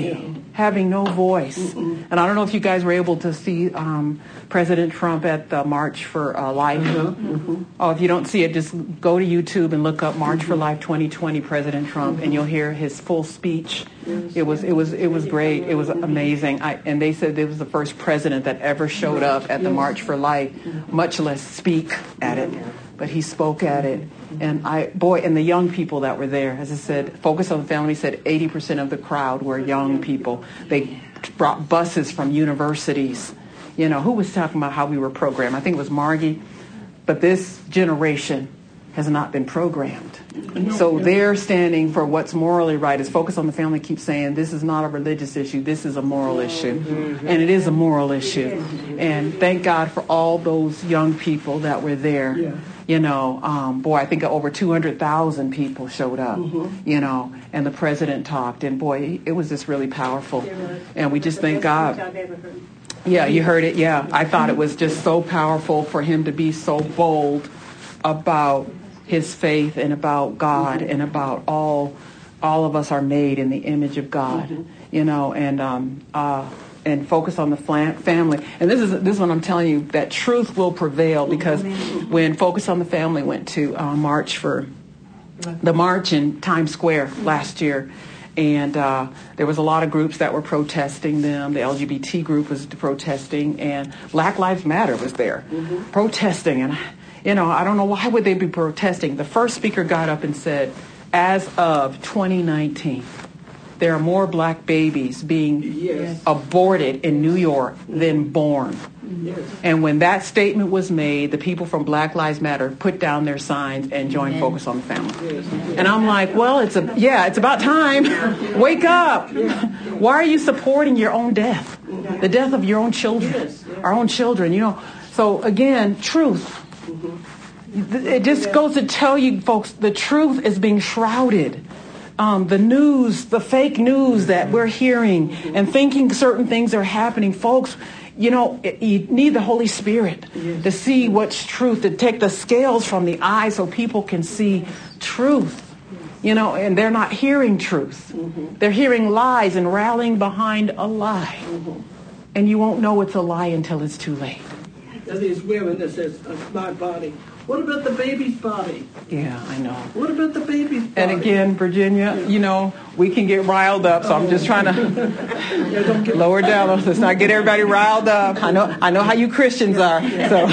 having no voice. Mm-mm. And I don't know if you guys were able to see um, President Trump at the March for uh, Life. Mm-hmm. Mm-hmm. Oh, if you don't see it, just go to YouTube and look up March mm-hmm. for Life twenty twenty President Trump, mm-hmm. and you'll hear his full speech. Yes. It was it was it was great. It was amazing. I, and they said it was the first president that ever showed up at the March for Life, much less speak at it. But he spoke at it. And I, boy, and the young people that were there, as I said, Focus on the Family said eighty percent of the crowd were young people. They brought buses from universities. You know, who was talking about how we were programmed? I think it was Margie. But this generation has not been programmed. So they're standing for what's morally right. As Focus on the Family keeps saying, this is not a religious issue, this is a moral issue. And it is a moral issue. And thank God for all those young people that were there. Yeah. You know, um, boy, I think over two hundred thousand people showed up, mm-hmm. you know, and the president talked. And boy, it was just really powerful. And we just thank God. Yeah, you heard it. Yeah, I thought it was just so powerful for him to be so bold about his faith and about God mm-hmm. and about all all of us are made in the image of God, mm-hmm. you know, and um, uh, and focus on the flam- family. And this is this is what I'm telling you, that truth will prevail, because when Focus on the Family went to uh, March for the march in Times Square last year, and uh, there was a lot of groups that were protesting them. The L G B T group was protesting, and Black Lives Matter was there mm-hmm. protesting. And you know, I don't know, why would they be protesting? The first speaker got up and said, as of twenty nineteen, there are more black babies being yes. aborted in New York than born. Yes. And when that statement was made, the people from Black Lives Matter put down their signs and joined Amen. Focus on the Family. Yes. And I'm like, well, it's a yeah, it's about time. Wake up. Why are you supporting your own death? The death of your own children, yes. our own children, you know. So again, truth. Mm-hmm. It just yeah. goes to tell you, folks, the truth is being shrouded. Um, the news, the fake news that we're hearing and thinking certain things are happening, folks, you know, it, you need the Holy Spirit yes. to see what's truth, to take the scales from the eyes so people can see truth, you know, and they're not hearing truth. Mm-hmm. They're hearing lies and rallying behind a lie. Mm-hmm. And you won't know it's a lie until it's too late. And these women that says, uh, my body. What about the baby's body? Yeah, I know. What about the baby's body? And again, Virginia, yeah. you know, we can get riled up, so oh. I'm just trying to yeah, get... lower down. Let's not get everybody riled up. I know, I know how you Christians are. So,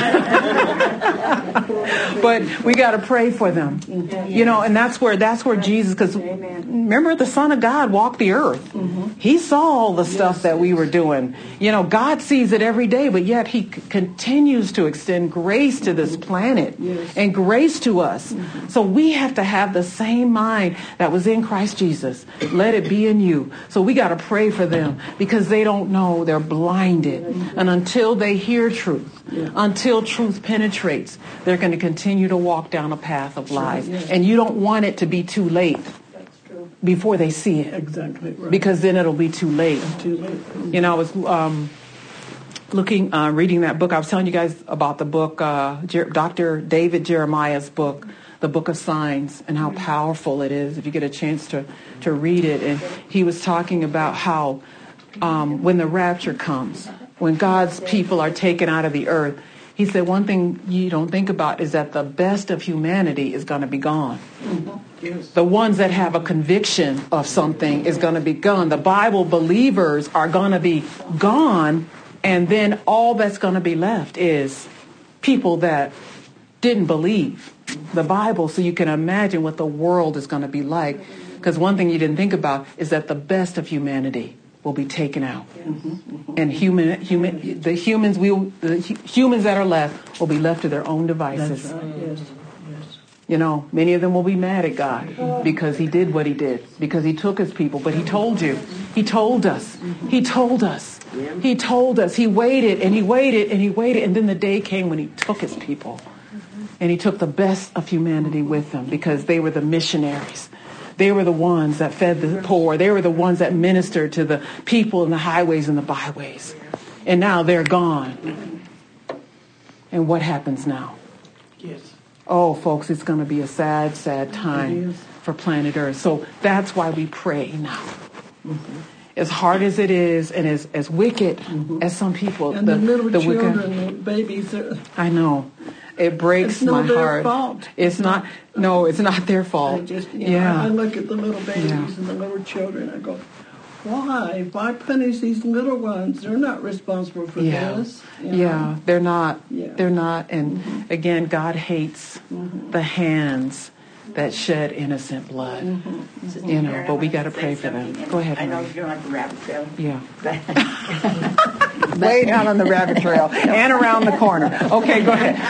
but we got to pray for them, you know, and that's where that's where Jesus. Because remember, the Son of God walked the earth. Mm-hmm. He saw all the stuff yes. that we were doing. You know, God sees it every day, but yet He c- continues to extend grace to this planet. Yes. And grace to us. Mm-hmm. So we have to have the same mind that was in Christ Jesus. Let it be in you. So we got to pray for them, because they don't know. They're blinded. Mm-hmm. And until they hear truth, yeah. until truth penetrates, they're going to continue to walk down a path of lies. Right. Yeah. And you don't want it to be too late. Before they see it. Exactly. Right. Because then it'll be too late. Too late. Mm-hmm. You know, I was... Um, Looking, uh, reading that book, I was telling you guys about the book, uh, Jer- Doctor David Jeremiah's book, The Book of Signs, and how powerful it is if you get a chance to, to read it. And he was talking about how um, when the rapture comes, when God's people are taken out of the earth, he said one thing you don't think about is that the best of humanity is going to be gone. Mm-hmm. Yes. The ones that have a conviction of something is going to be gone. The Bible believers are going to be gone. And then all that's going to be left is people that didn't believe the Bible. So you can imagine what the world is going to be like. Because one thing you didn't think about is that the best of humanity will be taken out. Mm-hmm. And human, human, the humans, we, the humans that are left will be left to their own devices. That's right. Yes. Yes. You know, many of them will be mad at God because He did what He did, because He took His people. But He told you, He told us, He told us. He told us. He waited and he waited and he waited. And then the day came when He took His people. And He took the best of humanity with Him, because they were the missionaries. They were the ones that fed the poor. They were the ones that ministered to the people in the highways and the byways. And now they're gone. And what happens now? Yes. Oh, folks, it's going to be a sad, sad time for planet Earth. So that's why we pray now. Mm-hmm. as hard as it is and as, as wicked mm-hmm. as some people. And the, the little the children, wicked, the babies. Are, I know. It breaks it's not my their heart. Fault. It's not, no, it's not their fault. I just, you know, yeah. I, I look at the little babies yeah. and the little children. I go, why? Why punish these little ones? They're not responsible for yeah. this. You know? Yeah, they're not. Yeah. They're not. And mm-hmm. again, God hates mm-hmm. the hands that shed innocent blood. Mm-hmm. You know, Karen, but we got to pray for them. Go ahead. I know Mary. you're on the rabbit trail. Yeah. Way down on the rabbit trail and around the corner. Okay, go ahead.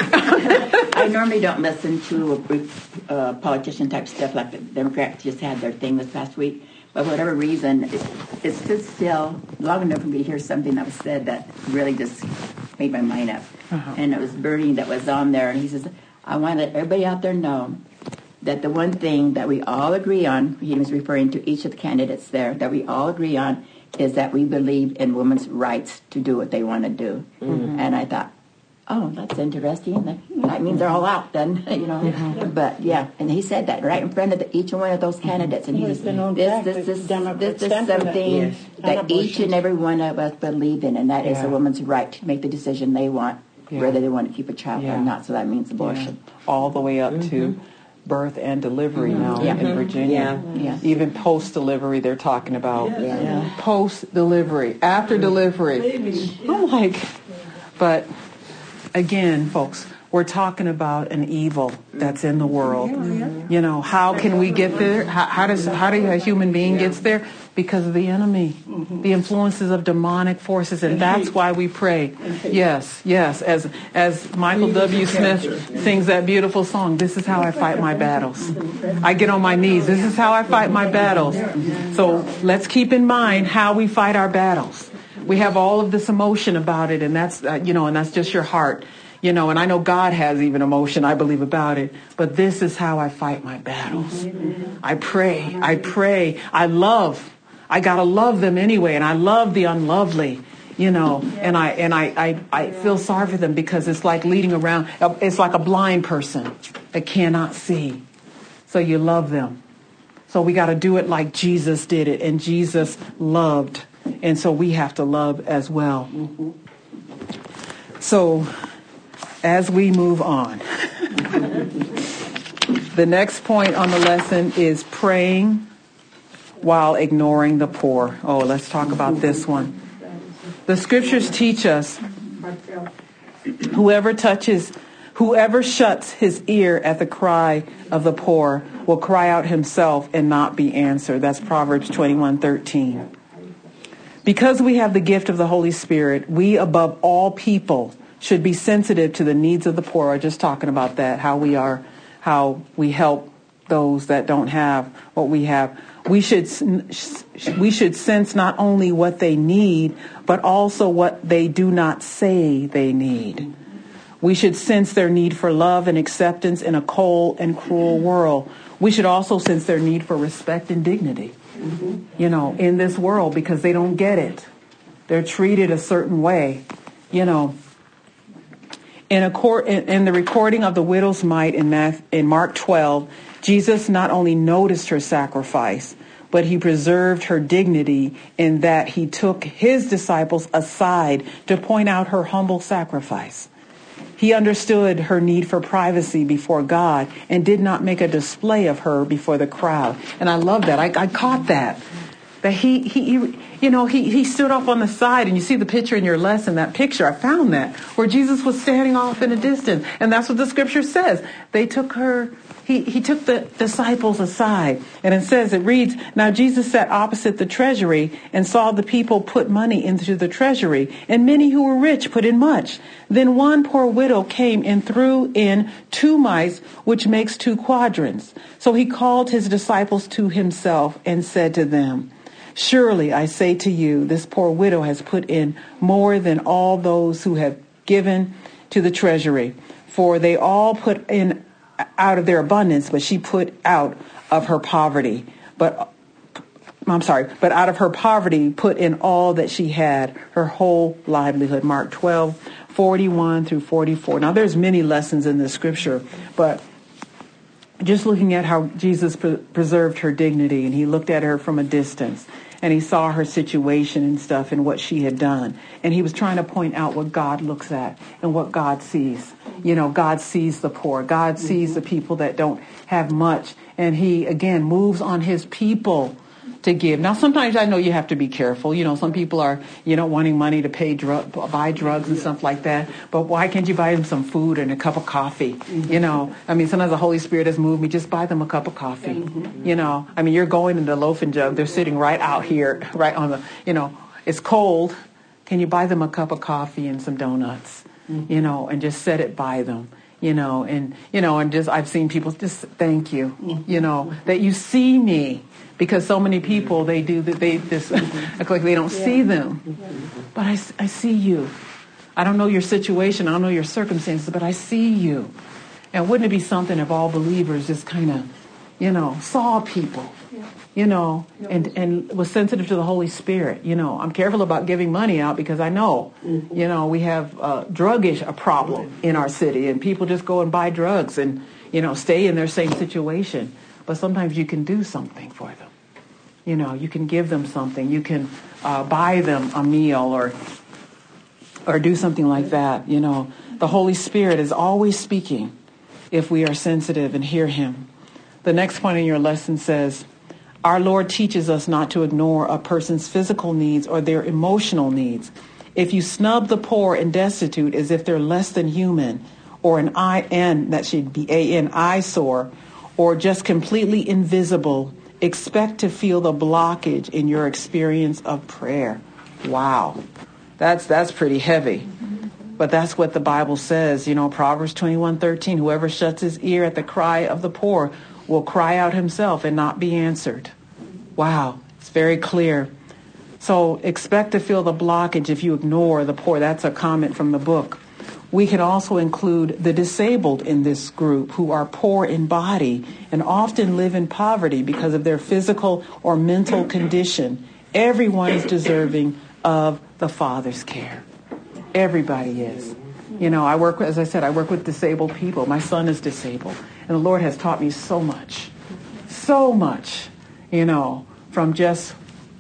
I normally don't listen to uh, politician type stuff like the Democrats just had their thing this past week. But for whatever reason, it, it stood still long enough for me to hear something that was said that really just made my mind up. Uh-huh. And it was Bernie that was on there. And he says, I want to let everybody out there know that the one thing that we all agree on, he was referring to each of the candidates there, that we all agree on is that we believe in women's rights to do what they want to do. Mm-hmm. And I thought, oh, that's interesting. That means they're all out then, you know. Mm-hmm. But, yeah, and he said that right in front of the, each one of those candidates. And he was, this, this, this, this, this is something yes. that each and every one of us believe in, and that yeah. is a woman's right to make the decision they want, yeah. whether they want to keep a child yeah. or not. So that means abortion. Yeah. All the way up mm-hmm. to birth and delivery mm-hmm. now yeah. in Virginia. Yeah. Yeah. Even post-delivery, they're talking about yeah. Yeah. post-delivery, after yeah. delivery. Baby. I'm like, but again, folks, we're talking about an evil that's in the world. Yeah, yeah. You know, how can we get there? How, how does how do a human being yeah. gets there? Because of the enemy, mm-hmm. the influences of demonic forces, and, and that's hate. Why we pray. Yes, yes. As as Michael W. Smith yeah. sings that beautiful song, "This is how I fight my battles. I get on my knees. This is how I fight my battles." So let's keep in mind how we fight our battles. We have all of this emotion about it, and that's uh, you know, and that's just your heart. You know, and I know God has even emotion, I believe, about it. But this is how I fight my battles. I pray, I pray, I love. I gotta love them anyway, and I love the unlovely, you know, and I and I, I, I feel sorry for them because it's like leading around, it's like a blind person that cannot see. So you love them. So we gotta do it like Jesus did it, and Jesus loved. And so we have to love as well. So as we move on, the next point on the lesson is praying while ignoring the poor. Oh, let's talk about this one. The scriptures teach us whoever touches, whoever shuts his ear at the cry of the poor will cry out himself and not be answered. That's Proverbs twenty-one thirteen. Because we have the gift of the Holy Spirit, we above all people should be sensitive to the needs of the poor. I'm just talking about that, how we are, how we help those that don't have what we have. We should we should sense not only what they need, but also what they do not say they need. We should sense their need for love and acceptance in a cold and cruel world. We should also sense their need for respect and dignity, mm-hmm. you know, in this world, because they don't get it. They're treated a certain way, you know. In, a court, in, in the recording of the widow's mite in, Matthew, in Mark twelve, Jesus not only noticed her sacrifice, but he preserved her dignity in that he took his disciples aside to point out her humble sacrifice. He understood her need for privacy before God and did not make a display of her before the crowd. And I love that. I, I caught that. That he, he, he you know, he, he stood up on the side, and you see the picture in your lesson, that picture, I found that, where Jesus was standing off in a distance. And that's what the scripture says. They took her, he, he took the disciples aside. And it says, it reads, now Jesus sat opposite the treasury and saw the people put money into the treasury, and many who were rich put in much. Then one poor widow came and threw in two mites, which makes two quadrants. So he called his disciples to himself and said to them, surely, I say to you, this poor widow has put in more than all those who have given to the treasury. For they all put in out of their abundance, but she put out of her poverty. But, I'm sorry, but out of her poverty put in all that she had, her whole livelihood. Mark twelve, forty-one through forty-four. Now, there's many lessons in this scripture, but just looking at how Jesus pre- preserved her dignity, and he looked at her from a distance. and he saw her situation and stuff and what she had done. And he was trying to point out what God looks at and what God sees. You know, God sees the poor. God sees the people that don't have much. And he, again, moves on his people to give. Now, sometimes I know you have to be careful. You know, some people are, you know, wanting money to pay drug, buy drugs and stuff like that. But why can't you buy them some food and a cup of coffee? Mm-hmm. You know, I mean, sometimes the Holy Spirit has moved me. Just buy them a cup of coffee. Mm-hmm. You know, I mean, you're going into the loafing jug. They're sitting right out here, right on the, you know, it's cold. Can you buy them a cup of coffee and some donuts? Mm-hmm. You know, and just set it by them. You know, and, you know, and just, I've seen people just thank you, mm-hmm. you know, that you see me. Because so many people, they do that, they just act like they don't yeah. see them. Yeah. But I, I see you. I don't know your situation. I don't know your circumstances, but I see you. And wouldn't it be something if all believers just kind of, you know, saw people, yeah. you know, and, and was sensitive to the Holy Spirit. You know, I'm careful about giving money out because I know, mm-hmm. you know, we have uh, drug-ish a problem in our city. And people just go and buy drugs and, you know, stay in their same situation. But sometimes you can do something for them. You know, you can give them something. You can uh, buy them a meal or or do something like that. You know, the Holy Spirit is always speaking if we are sensitive and hear him. The next point in your lesson says, our Lord teaches us not to ignore a person's physical needs or their emotional needs. If you snub the poor and destitute as if they're less than human, or an I N, that should be A N, eyesore, or just completely invisible, expect to feel the blockage in your experience of prayer. Wow. That's that's pretty heavy. But that's what the Bible says. You know, Proverbs twenty-one thirteen, whoever shuts his ear at the cry of the poor will cry out himself and not be answered. Wow. It's very clear. So expect to feel the blockage if you ignore the poor. That's a comment from the book. We can also include the disabled in this group who are poor in body and often live in poverty because of their physical or mental condition. Everyone is deserving of the Father's care. Everybody is. You know, I work, as I said, I work with disabled people. My son is disabled. And the Lord has taught me so much, so much, you know, from just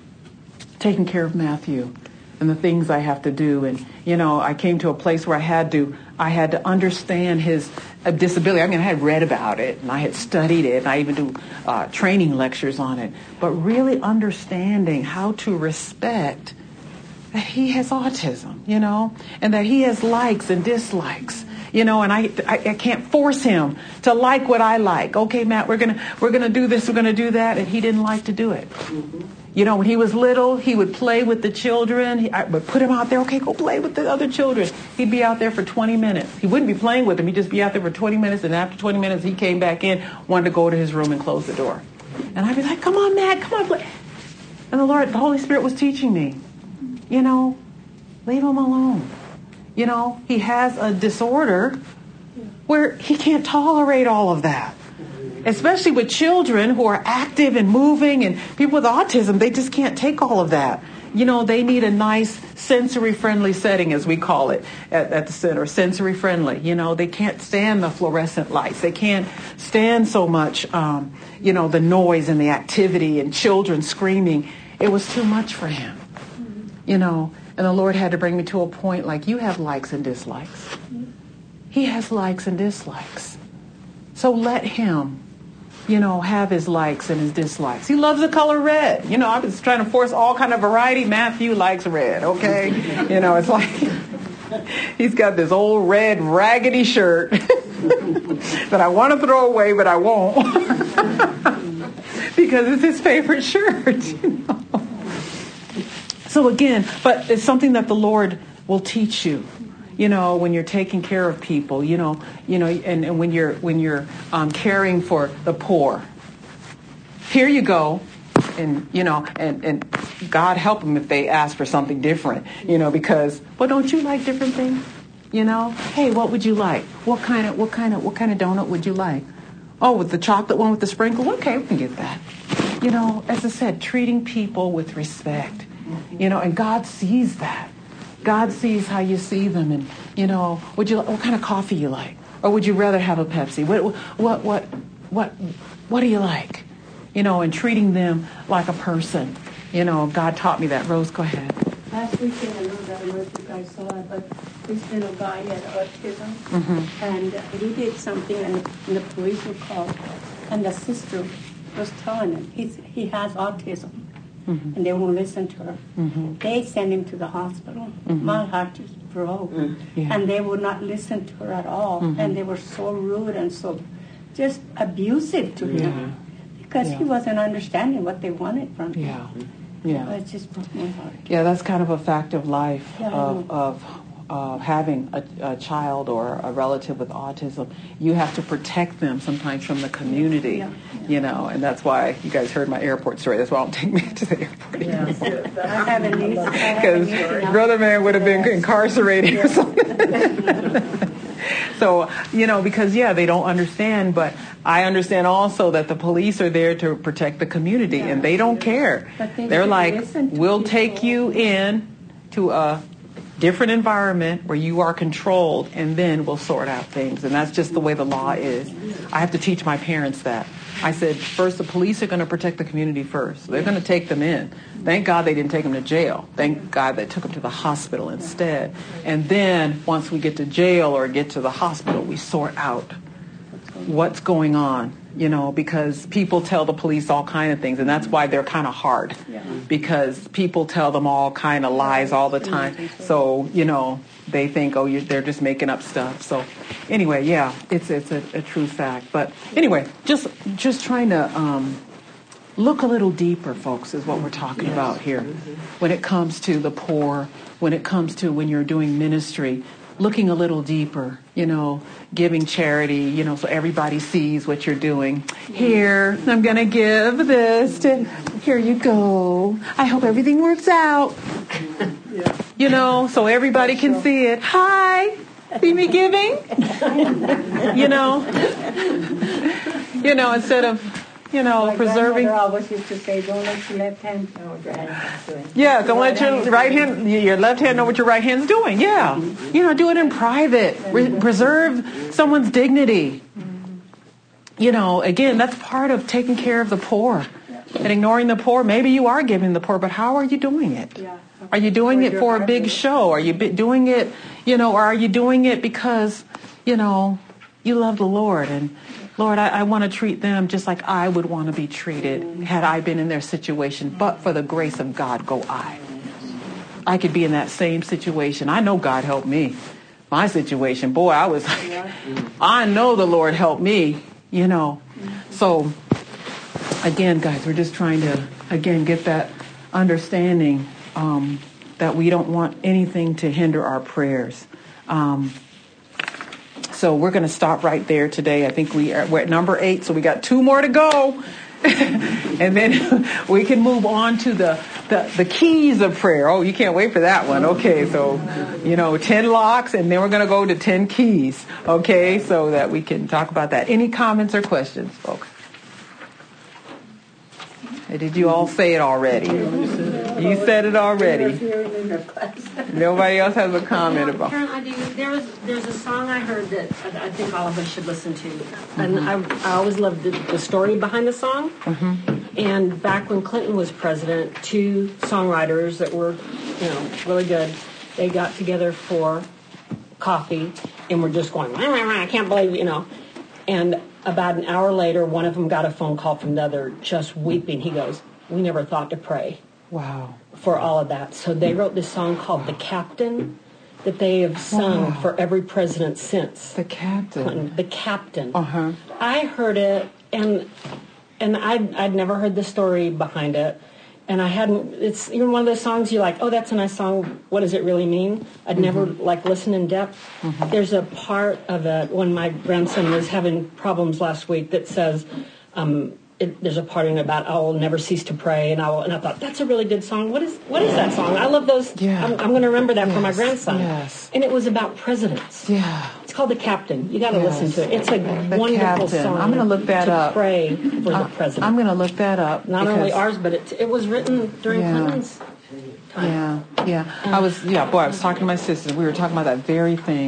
taking care of Matthew and the things I have to do. And, you know, I came to a place where I had to, I had to understand his uh, disability. I mean, I had read about it and I had studied it and I even do uh, training lectures on it. But really understanding how to respect that he has autism, you know, and that he has likes and dislikes, you know, and I, I, I can't force him to like what I like. Okay, Matt, we're going to, we're going to do this, we're going to do that. And he didn't like to do it. Mm-hmm. You know, when he was little, he would play with the children. He, I would put him out there. Okay, go play with the other children. He'd be out there for twenty minutes. He wouldn't be playing with them. He'd just be out there for twenty minutes. And after twenty minutes, he came back in, wanted to go to his room and close the door. And I'd be like, come on, Matt, come on, play. And the Lord, the Holy Spirit was teaching me, you know, leave him alone. You know, he has a disorder where he can't tolerate all of that. Especially with children who are active and moving, and people with autism, they just can't take all of that. You know, they need a nice sensory-friendly setting, as we call it at, at the center, sensory-friendly. You know, they can't stand the fluorescent lights. They can't stand so much, um, you know, the noise and the activity and children screaming. It was too much for him, you know. And the Lord had to bring me to a point like, you have likes and dislikes. He has likes and dislikes. So let him, you know, have his likes and his dislikes. He loves the color red. You know, I was trying to force all kind of variety. Matthew likes red, okay? You know, it's like he's got this old red raggedy shirt that I want to throw away, but I won't because it's his favorite shirt. You know? So again, but it's something that the Lord will teach you. You know, when you're taking care of people, you know, you know, and, and when you're when you're um, caring for the poor. Here you go, and you know, and, and God help them if they ask for something different, you know, because well, don't you like different things? You know, hey, what would you like? What kind of what kind of what kind of donut would you like? Oh, with the chocolate one with the sprinkle? Okay, we can get that. You know, as I said, treating people with respect. You know, and God sees that. God sees how you see them, and you know, would you what kind of coffee you like, or would you rather have a Pepsi? What what what what what do you like? You know, and treating them like a person, you know, God taught me that. Rose, go ahead. Last weekend, I know that I don't know if you guys saw it, but this little guy had autism, Mm-hmm. and he did something, and the, and the police were called, and the sister was telling him he's, he has autism, mm-hmm. and they won't listen to her. Mm-hmm. They sent him to the hospital. Mm-hmm. My heart just broke, mm-hmm. yeah. and they would not listen to her at all, mm-hmm. and they were so rude and so just abusive to him yeah. because yeah. he wasn't understanding what they wanted from him. Yeah. Yeah, it just broke my heart. Yeah, that's kind of a fact of life yeah, of, of uh, having a, a child or a relative with autism. You have to protect them sometimes from the community, yeah, yeah. you know, and that's why you guys heard my airport story. That's why I don't take me to the airport. Yes. I haven't used because Brother Man would have been yes. incarcerated yes. or something. So, you know, because, yeah, they don't understand, but I understand also that the police are there to protect the community, yeah, and they don't care. They They're like, we'll people. take you in to a different environment where you are controlled, and then we'll sort out things. And that's just the way the law is. I have to teach my parents that. I said, first, the police are going to protect the community first. They're going to take them in. Thank God they didn't take them to jail. Thank God they took them to the hospital instead. And then once we get to jail or get to the hospital, we sort out what's going on, you know, because people tell the police all kind of things, and that's why they're kind of hard, because people tell them all kind of lies all the time. So, you know, they think, oh, you, they're just making up stuff. So anyway, yeah, it's it's a, a true fact. But anyway, just just trying to um, look a little deeper, folks, is what we're talking yes. about here. When it comes to the poor, when it comes to when you're doing ministry, looking a little deeper, you know, giving charity, you know, so everybody sees what you're doing. Here, I'm going to give this to, here you go. I hope everything works out. Yeah. You know, so everybody can see it. Hi, see me giving? You know, you know, instead of, you know, My preserving. My always used to say, don't let your left hand know what your right hand's doing. Yeah, don't let your right hand, your left hand know what your right hand's doing. Yeah. Mm-hmm. You know, do it in private. Re- preserve someone's dignity. Mm-hmm. You know, again, that's part of taking care of the poor. Yeah. And ignoring the poor. Maybe you are giving the poor, but how are you doing it? Yeah. Are you doing it for a big show? Are you doing it, you know, or are you doing it because, you know, you love the Lord and, Lord, I, I want to treat them just like I would want to be treated had I been in their situation. But for the grace of God, go I. I could be in that same situation. I know God helped me. My situation, boy, I was like, I know the Lord helped me, you know. So, again, guys, we're just trying to, again, get that understanding um, that we don't want anything to hinder our prayers. Um So we're going to stop right there today. I think we are, we're at number eight, so we got two more to go. And then we can move on to the, the, the keys of prayer. Oh, you can't wait for that one. Okay, so, you know, ten locks, and then we're going to go to ten keys. Okay, so that we can talk about that. Any comments or questions, folks? Did you all say it already? You said it already. Nobody else has a comment about. Karen, I do. There was there's a song I heard that I think all of us should listen to, and mm-hmm. I I always loved the, the story behind the song. Mm-hmm. And back when Clinton was president, two songwriters that were, you know, really good, they got together for coffee and were just going, I can't believe, you know, and about an hour later, one of them got a phone call from the other, just weeping. He goes, "We never thought to pray." Wow. For all of that. So they wrote this song called The Captain that they have sung wow. for every president since. The Captain. Clinton. The Captain. Uh-huh. I heard it, and and I'd, I'd never heard the story behind it. And I hadn't, it's you know, one of those songs you're like, oh, that's a nice song. What does it really mean? I'd mm-hmm. never, like, listened in depth. Mm-hmm. There's a part of it when my grandson was having problems last week that says, um, it, there's a part in it about, I will never cease to pray. And I will, and I thought, that's a really good song. What is what is that song? I love those. Yeah. I'm, I'm going to remember that yes. for my grandson. Yes. And it was about presidents. Yeah. It's called The Captain. You got to yes. listen to it. It's a the wonderful Captain. song. I'm going to look that to up. Pray for uh, the president. I'm going to look that up. Not only ours, but it it was written during yeah. Clinton's time. Yeah, yeah. I was, yeah, boy, I was talking to my sisters. We were talking about that very thing.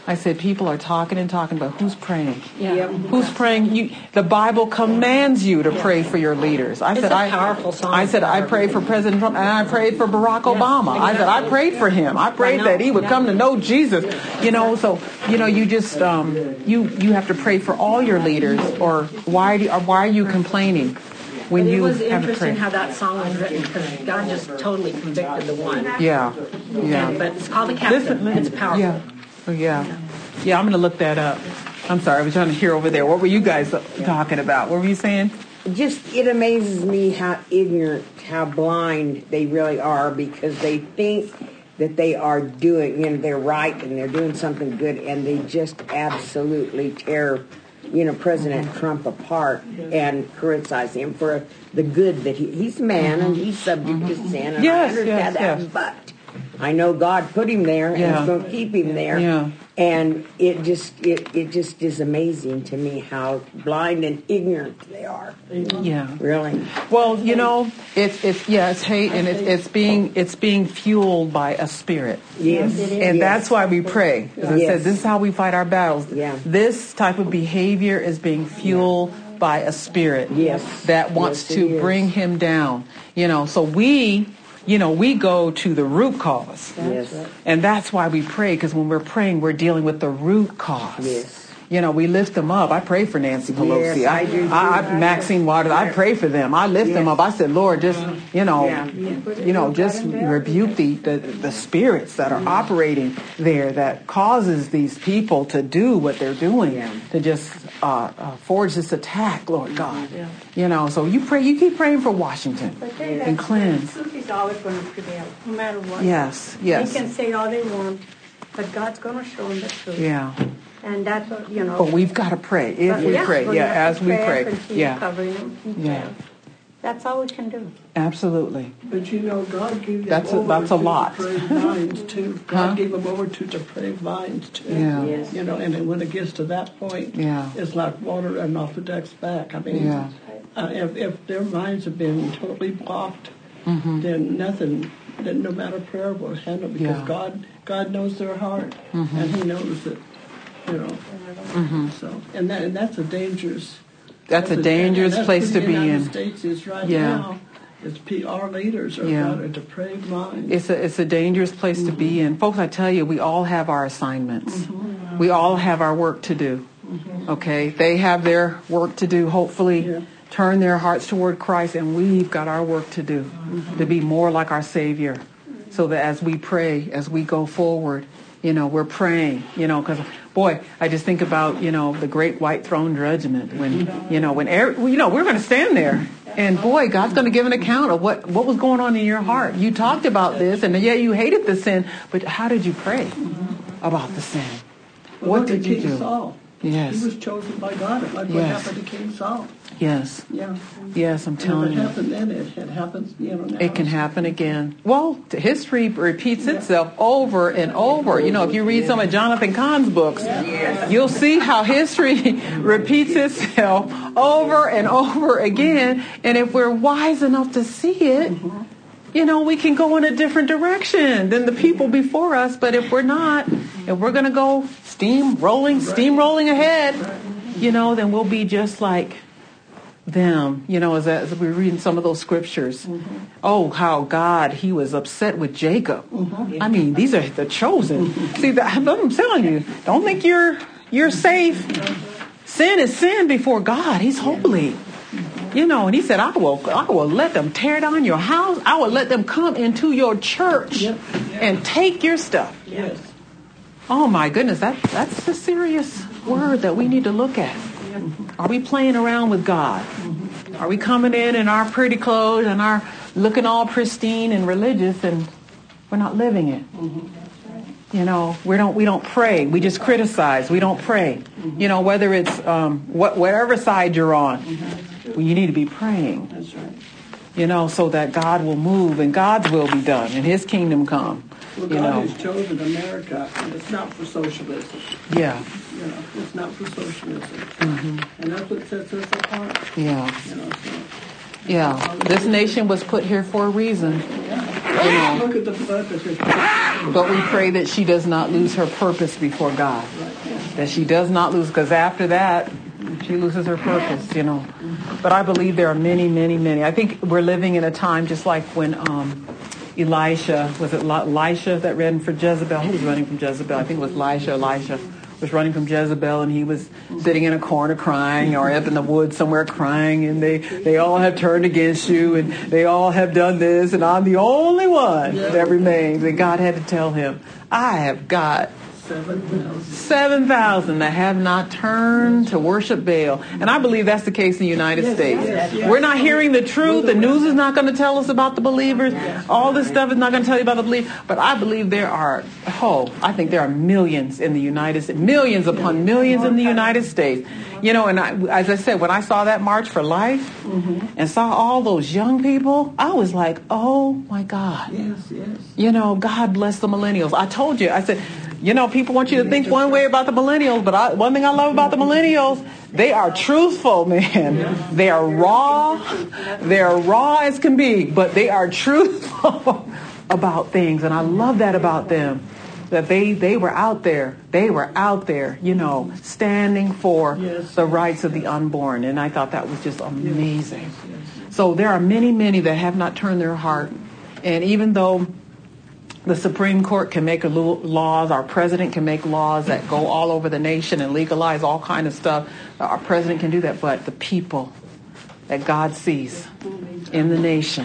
I said, people are talking and talking about who's praying. Yeah. Yep. Who's praying? You, the Bible commands you to pray for your leaders. I It's said, a I, powerful song. I said, I prayed for President Trump and I prayed for Barack Obama. I said, I prayed for him. I prayed that he would come to know Jesus. You know, so, you know, you just, um, you, you have to pray for all your leaders, or why, do, or why are you complaining when It you was have to interesting pray? how that song was written, because God just totally convicted the one. Yeah, yeah. But it's called The Captain. Listen, It's powerful. Yeah, oh, yeah. Yeah, I'm going to look that up. I'm sorry, I was trying to hear over there. What were you guys talking about? What were you saying? Just, it amazes me how ignorant, how blind they really are, because they think that they are doing, you know, they're right and they're doing something good, and they just absolutely tear, you know, President mm-hmm. Trump apart and criticize him for the good that he, he's a man mm-hmm. and he's subject mm-hmm. to sin, and yes, I understand yes, that, yes. but I know God put him there and yeah. he's going to keep him there. Yeah. And it just it, it just is amazing to me how blind and ignorant they are. Yeah. Really. Well, you know, it's it's yeah, it's hate, and it's it's being it's being fueled by a spirit. Yes. And yes. that's why we pray. As I yes. said, this is how we fight our battles. Yeah. This type of behavior is being fueled yeah. by a spirit. Yes. That wants yes, to bring him down. You know, so we You know, we go to the root cause. Yes. And that's why we pray, because when we're praying, we're dealing with the root cause. Yes. You know, we lift them up. I pray for Nancy Pelosi. Yes, I, I do. I, I, Maxine Waters. I pray for them. I lift yes. them up. I said, Lord, just you know, yeah. you know, just rebuke the, the the spirits that are operating there that causes these people to do what they're doing, yeah. to just uh, uh, forge this attack, Lord God. Yeah. You know, so you pray. You keep praying for Washington yes. and Clinton. Truth is always going to prevail, no matter what. Yes. Yes. They can say all they want, but God's going to show them the truth. Yeah. And that's what, you know. But we've got to pray. If but we yeah, pray. Yeah, as we pray. Yeah. Covering them Yeah. That's all we can do. Absolutely. But you know, God gave them That's a, over that's a to lot. depraved minds too. God Huh? gave them over to depraved minds too. Yeah. Yes. You know, and then when it gets to that point, Yeah. it's like water running off a duck's back. I mean, Yeah. uh, if, if their minds have been totally blocked, Mm-hmm. then nothing, then no matter prayer will handle, because Yeah. God, God knows their heart, Mm-hmm. and He knows it. You know, Mm-hmm. so and that and that's a dangerous. That's a dangerous that's place where to the be United in. States is right Yeah. now. It's P- our leaders are Yeah. got a depraved mind. It's a it's a dangerous place to be in. Folks, I tell you, we all have our assignments. We all have our work to do. Okay? They have their work to do, hopefully Yeah. turn their hearts toward Christ, and we've got our work to do to be more like our Savior. So that as we pray, as we go forward, you know, we're praying, you know, because, boy, I just think about, you know, the great white throne judgment when, you know, when, every, you know, we're going to stand there. And, boy, God's going to give an account of what, what was going on in your heart. You talked about this, and, yeah, you hated the sin, but how did you pray about the sin? Well, What look did at you King do? Saul. Yes. He was chosen by God. Like what Yes. happened to King Saul. Yes. Yeah. Yes, I'm And if telling it you. happened then, it, it happens, you know, now. It can happen again. Well, t- history repeats itself over and over. You know, if you read some of Jonathan Cahn's books, you'll see how history repeats itself over and over again. And if we're wise enough to see it, you know, we can go in a different direction than the people before us. But if we're not, if we're going to go steam rolling, steam rolling ahead, you know, then we'll be just like them, you know, as, as we're reading some of those scriptures. Mm-hmm. Oh, how God, he was upset with Jacob. Mm-hmm. I mean, these are the chosen. See, that, I'm telling you, don't think you're you're safe. Sin is sin before God. He's holy. You know, and he said, I will I will let them tear down your house. I will let them come into your church Yep. Yep. and take your stuff. Yes. Oh, my goodness, that that's a serious word that we need to look at. Are we playing around with God? Are we coming in in our pretty clothes and our looking all pristine and religious, and we're not living it? You know, we don't we don't pray. We just criticize. We don't pray. You know, whether it's um, what whatever side you're on, well, you need to be praying. That's right. You know, so that God will move and God's will be done and His kingdom come. Well, You God know, has chosen America, and it's not for socialism. yeah, You know, it's not for socialism. Mm-hmm. And that's what sets us apart. yeah. You know, so. Yeah, this nation was put here for a reason. Yeah. Look at the blood that has But we pray that she does not lose her purpose before God. Right. that she does not lose, because after that, she loses her purpose, you know. But I believe there are many, many, many. I think we're living in a time just like when um, Elisha, was it Elisha that ran for Jezebel? Who was running from Jezebel? I think it was Elisha. Elisha was running from Jezebel, and he was sitting in a corner crying, or up in the woods somewhere crying, and they, they all have turned against you, and they all have done this, and I'm the only one that remains. And God had to tell him, I have got seven thousand that have not turned to worship Baal. And I believe that's the case in the United yes, States. Yes, yes. We're not hearing the truth. The news is not going to tell us about the believers. All this stuff is not going to tell you about the believers. But I believe there are, oh, I think there are millions in the United States, millions upon millions in the United States. You know, and I, as I said, when I saw that March for Life mm-hmm. and saw all those young people, I was like, oh my God. Yes, yes. You know, God bless the millennials. I told you, I said, you know, people want you to think one way about the millennials, but I, one thing I love about the millennials, they are truthful, man. They are raw. They are raw as can be, but they are truthful about things. And I love that about them, that they, they were out there. They were out there, you know, standing for yes. the rights of the unborn. And I thought that was just amazing. Yes, yes, yes. So there are many, many that have not turned their heart. And even though the Supreme Court can make a laws, our president can make laws that go all over the nation and legalize all kind of stuff. Our president can do that, but the people that God sees in the nation,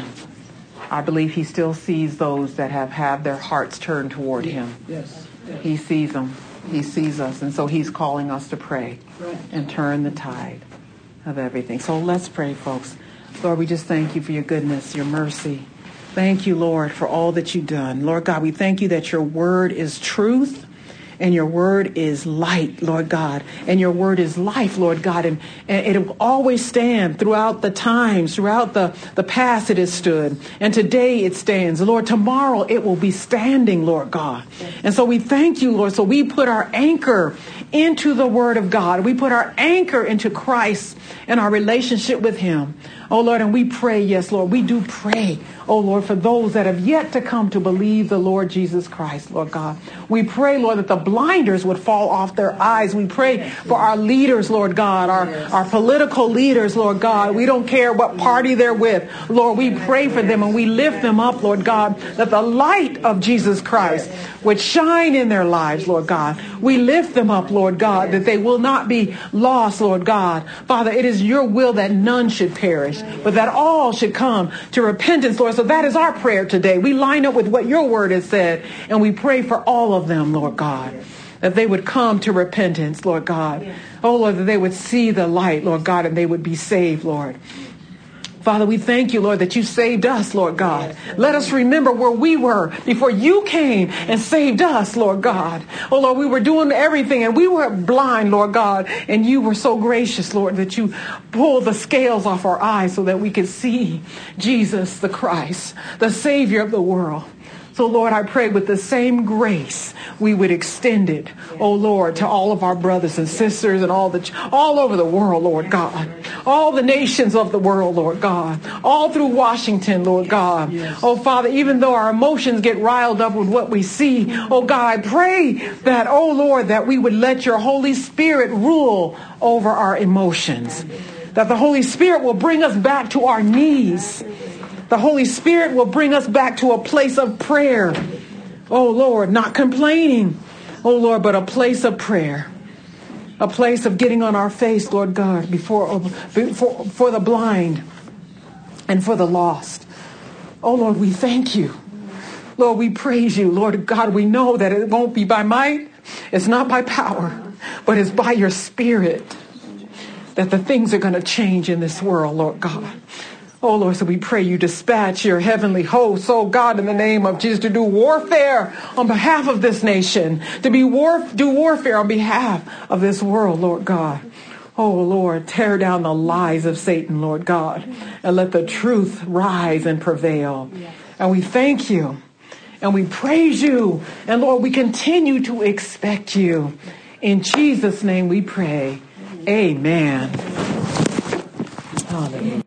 I believe he still sees those that have had their hearts turned toward him. Yes, yes. He sees them. He sees us. And so he's calling us to pray right. and turn the tide of everything. So let's pray, folks. Lord, we just thank you for your goodness, your mercy. Thank you, Lord, for all that you've done. Lord God, we thank you that your word is truth and your word is light, Lord God, and your word is life, Lord God, and, and it will always stand throughout the times, throughout the, the past it has stood, and today it stands. Lord, tomorrow it will be standing, Lord God. And so we thank you, Lord. So we put our anchor into the word of God. We put our anchor into Christ and our relationship with him. Oh, Lord, and we pray, yes, Lord, we do pray, oh, Lord, for those that have yet to come to believe the Lord Jesus Christ, Lord God. We pray, Lord, that the blinders would fall off their eyes. We pray for our leaders, Lord God, our, our political leaders, Lord God. We don't care what party they're with. Lord, we pray for them and we lift them up, Lord God, that the light of Jesus Christ would shine in their lives, Lord God. We lift them up, Lord God, that they will not be lost, Lord God. Father, it is your will that none should perish, but that all should come to repentance, Lord. So that is our prayer today. We line up with what your word has said, and we pray for all of them, Lord God, that they would come to repentance, Lord God. Oh, Lord, that they would see the light, Lord God, and they would be saved, Lord. Father, we thank you, Lord, that you saved us, Lord God. Let us remember where we were before you came and saved us, Lord God. Oh, Lord, we were doing everything and we were blind, Lord God. And you were so gracious, Lord, that you pulled the scales off our eyes so that we could see Jesus, the Christ, the Savior of the world. So, Lord, I pray with the same grace we would extend it, oh, Lord, to all of our brothers and sisters and all the all over the world, Lord God. All the nations of the world, Lord God. All through Washington, Lord God. Oh, Father, even though our emotions get riled up with what we see, oh, God, I pray that, oh, Lord, that we would let your Holy Spirit rule over our emotions. That the Holy Spirit will bring us back to our knees. The Holy Spirit will bring us back to a place of prayer. Oh, Lord, not complaining. Oh, Lord, but a place of prayer. A place of getting on our face, Lord God, before, before for the blind and for the lost. Oh, Lord, we thank you. Lord, we praise you. Lord God, we know that it won't be by might. It's not by power, but it's by your Spirit that the things are going to change in this world, Lord God. Oh, Lord, so we pray you dispatch your heavenly hosts, oh God, in the name of Jesus, to do warfare on behalf of this nation, to be war, do warfare on behalf of this world, Lord God. Oh, Lord, tear down the lies of Satan, Lord God, and let the truth rise and prevail. And we thank you, and we praise you, and Lord, we continue to expect you. In Jesus' name we pray. Amen. Hallelujah.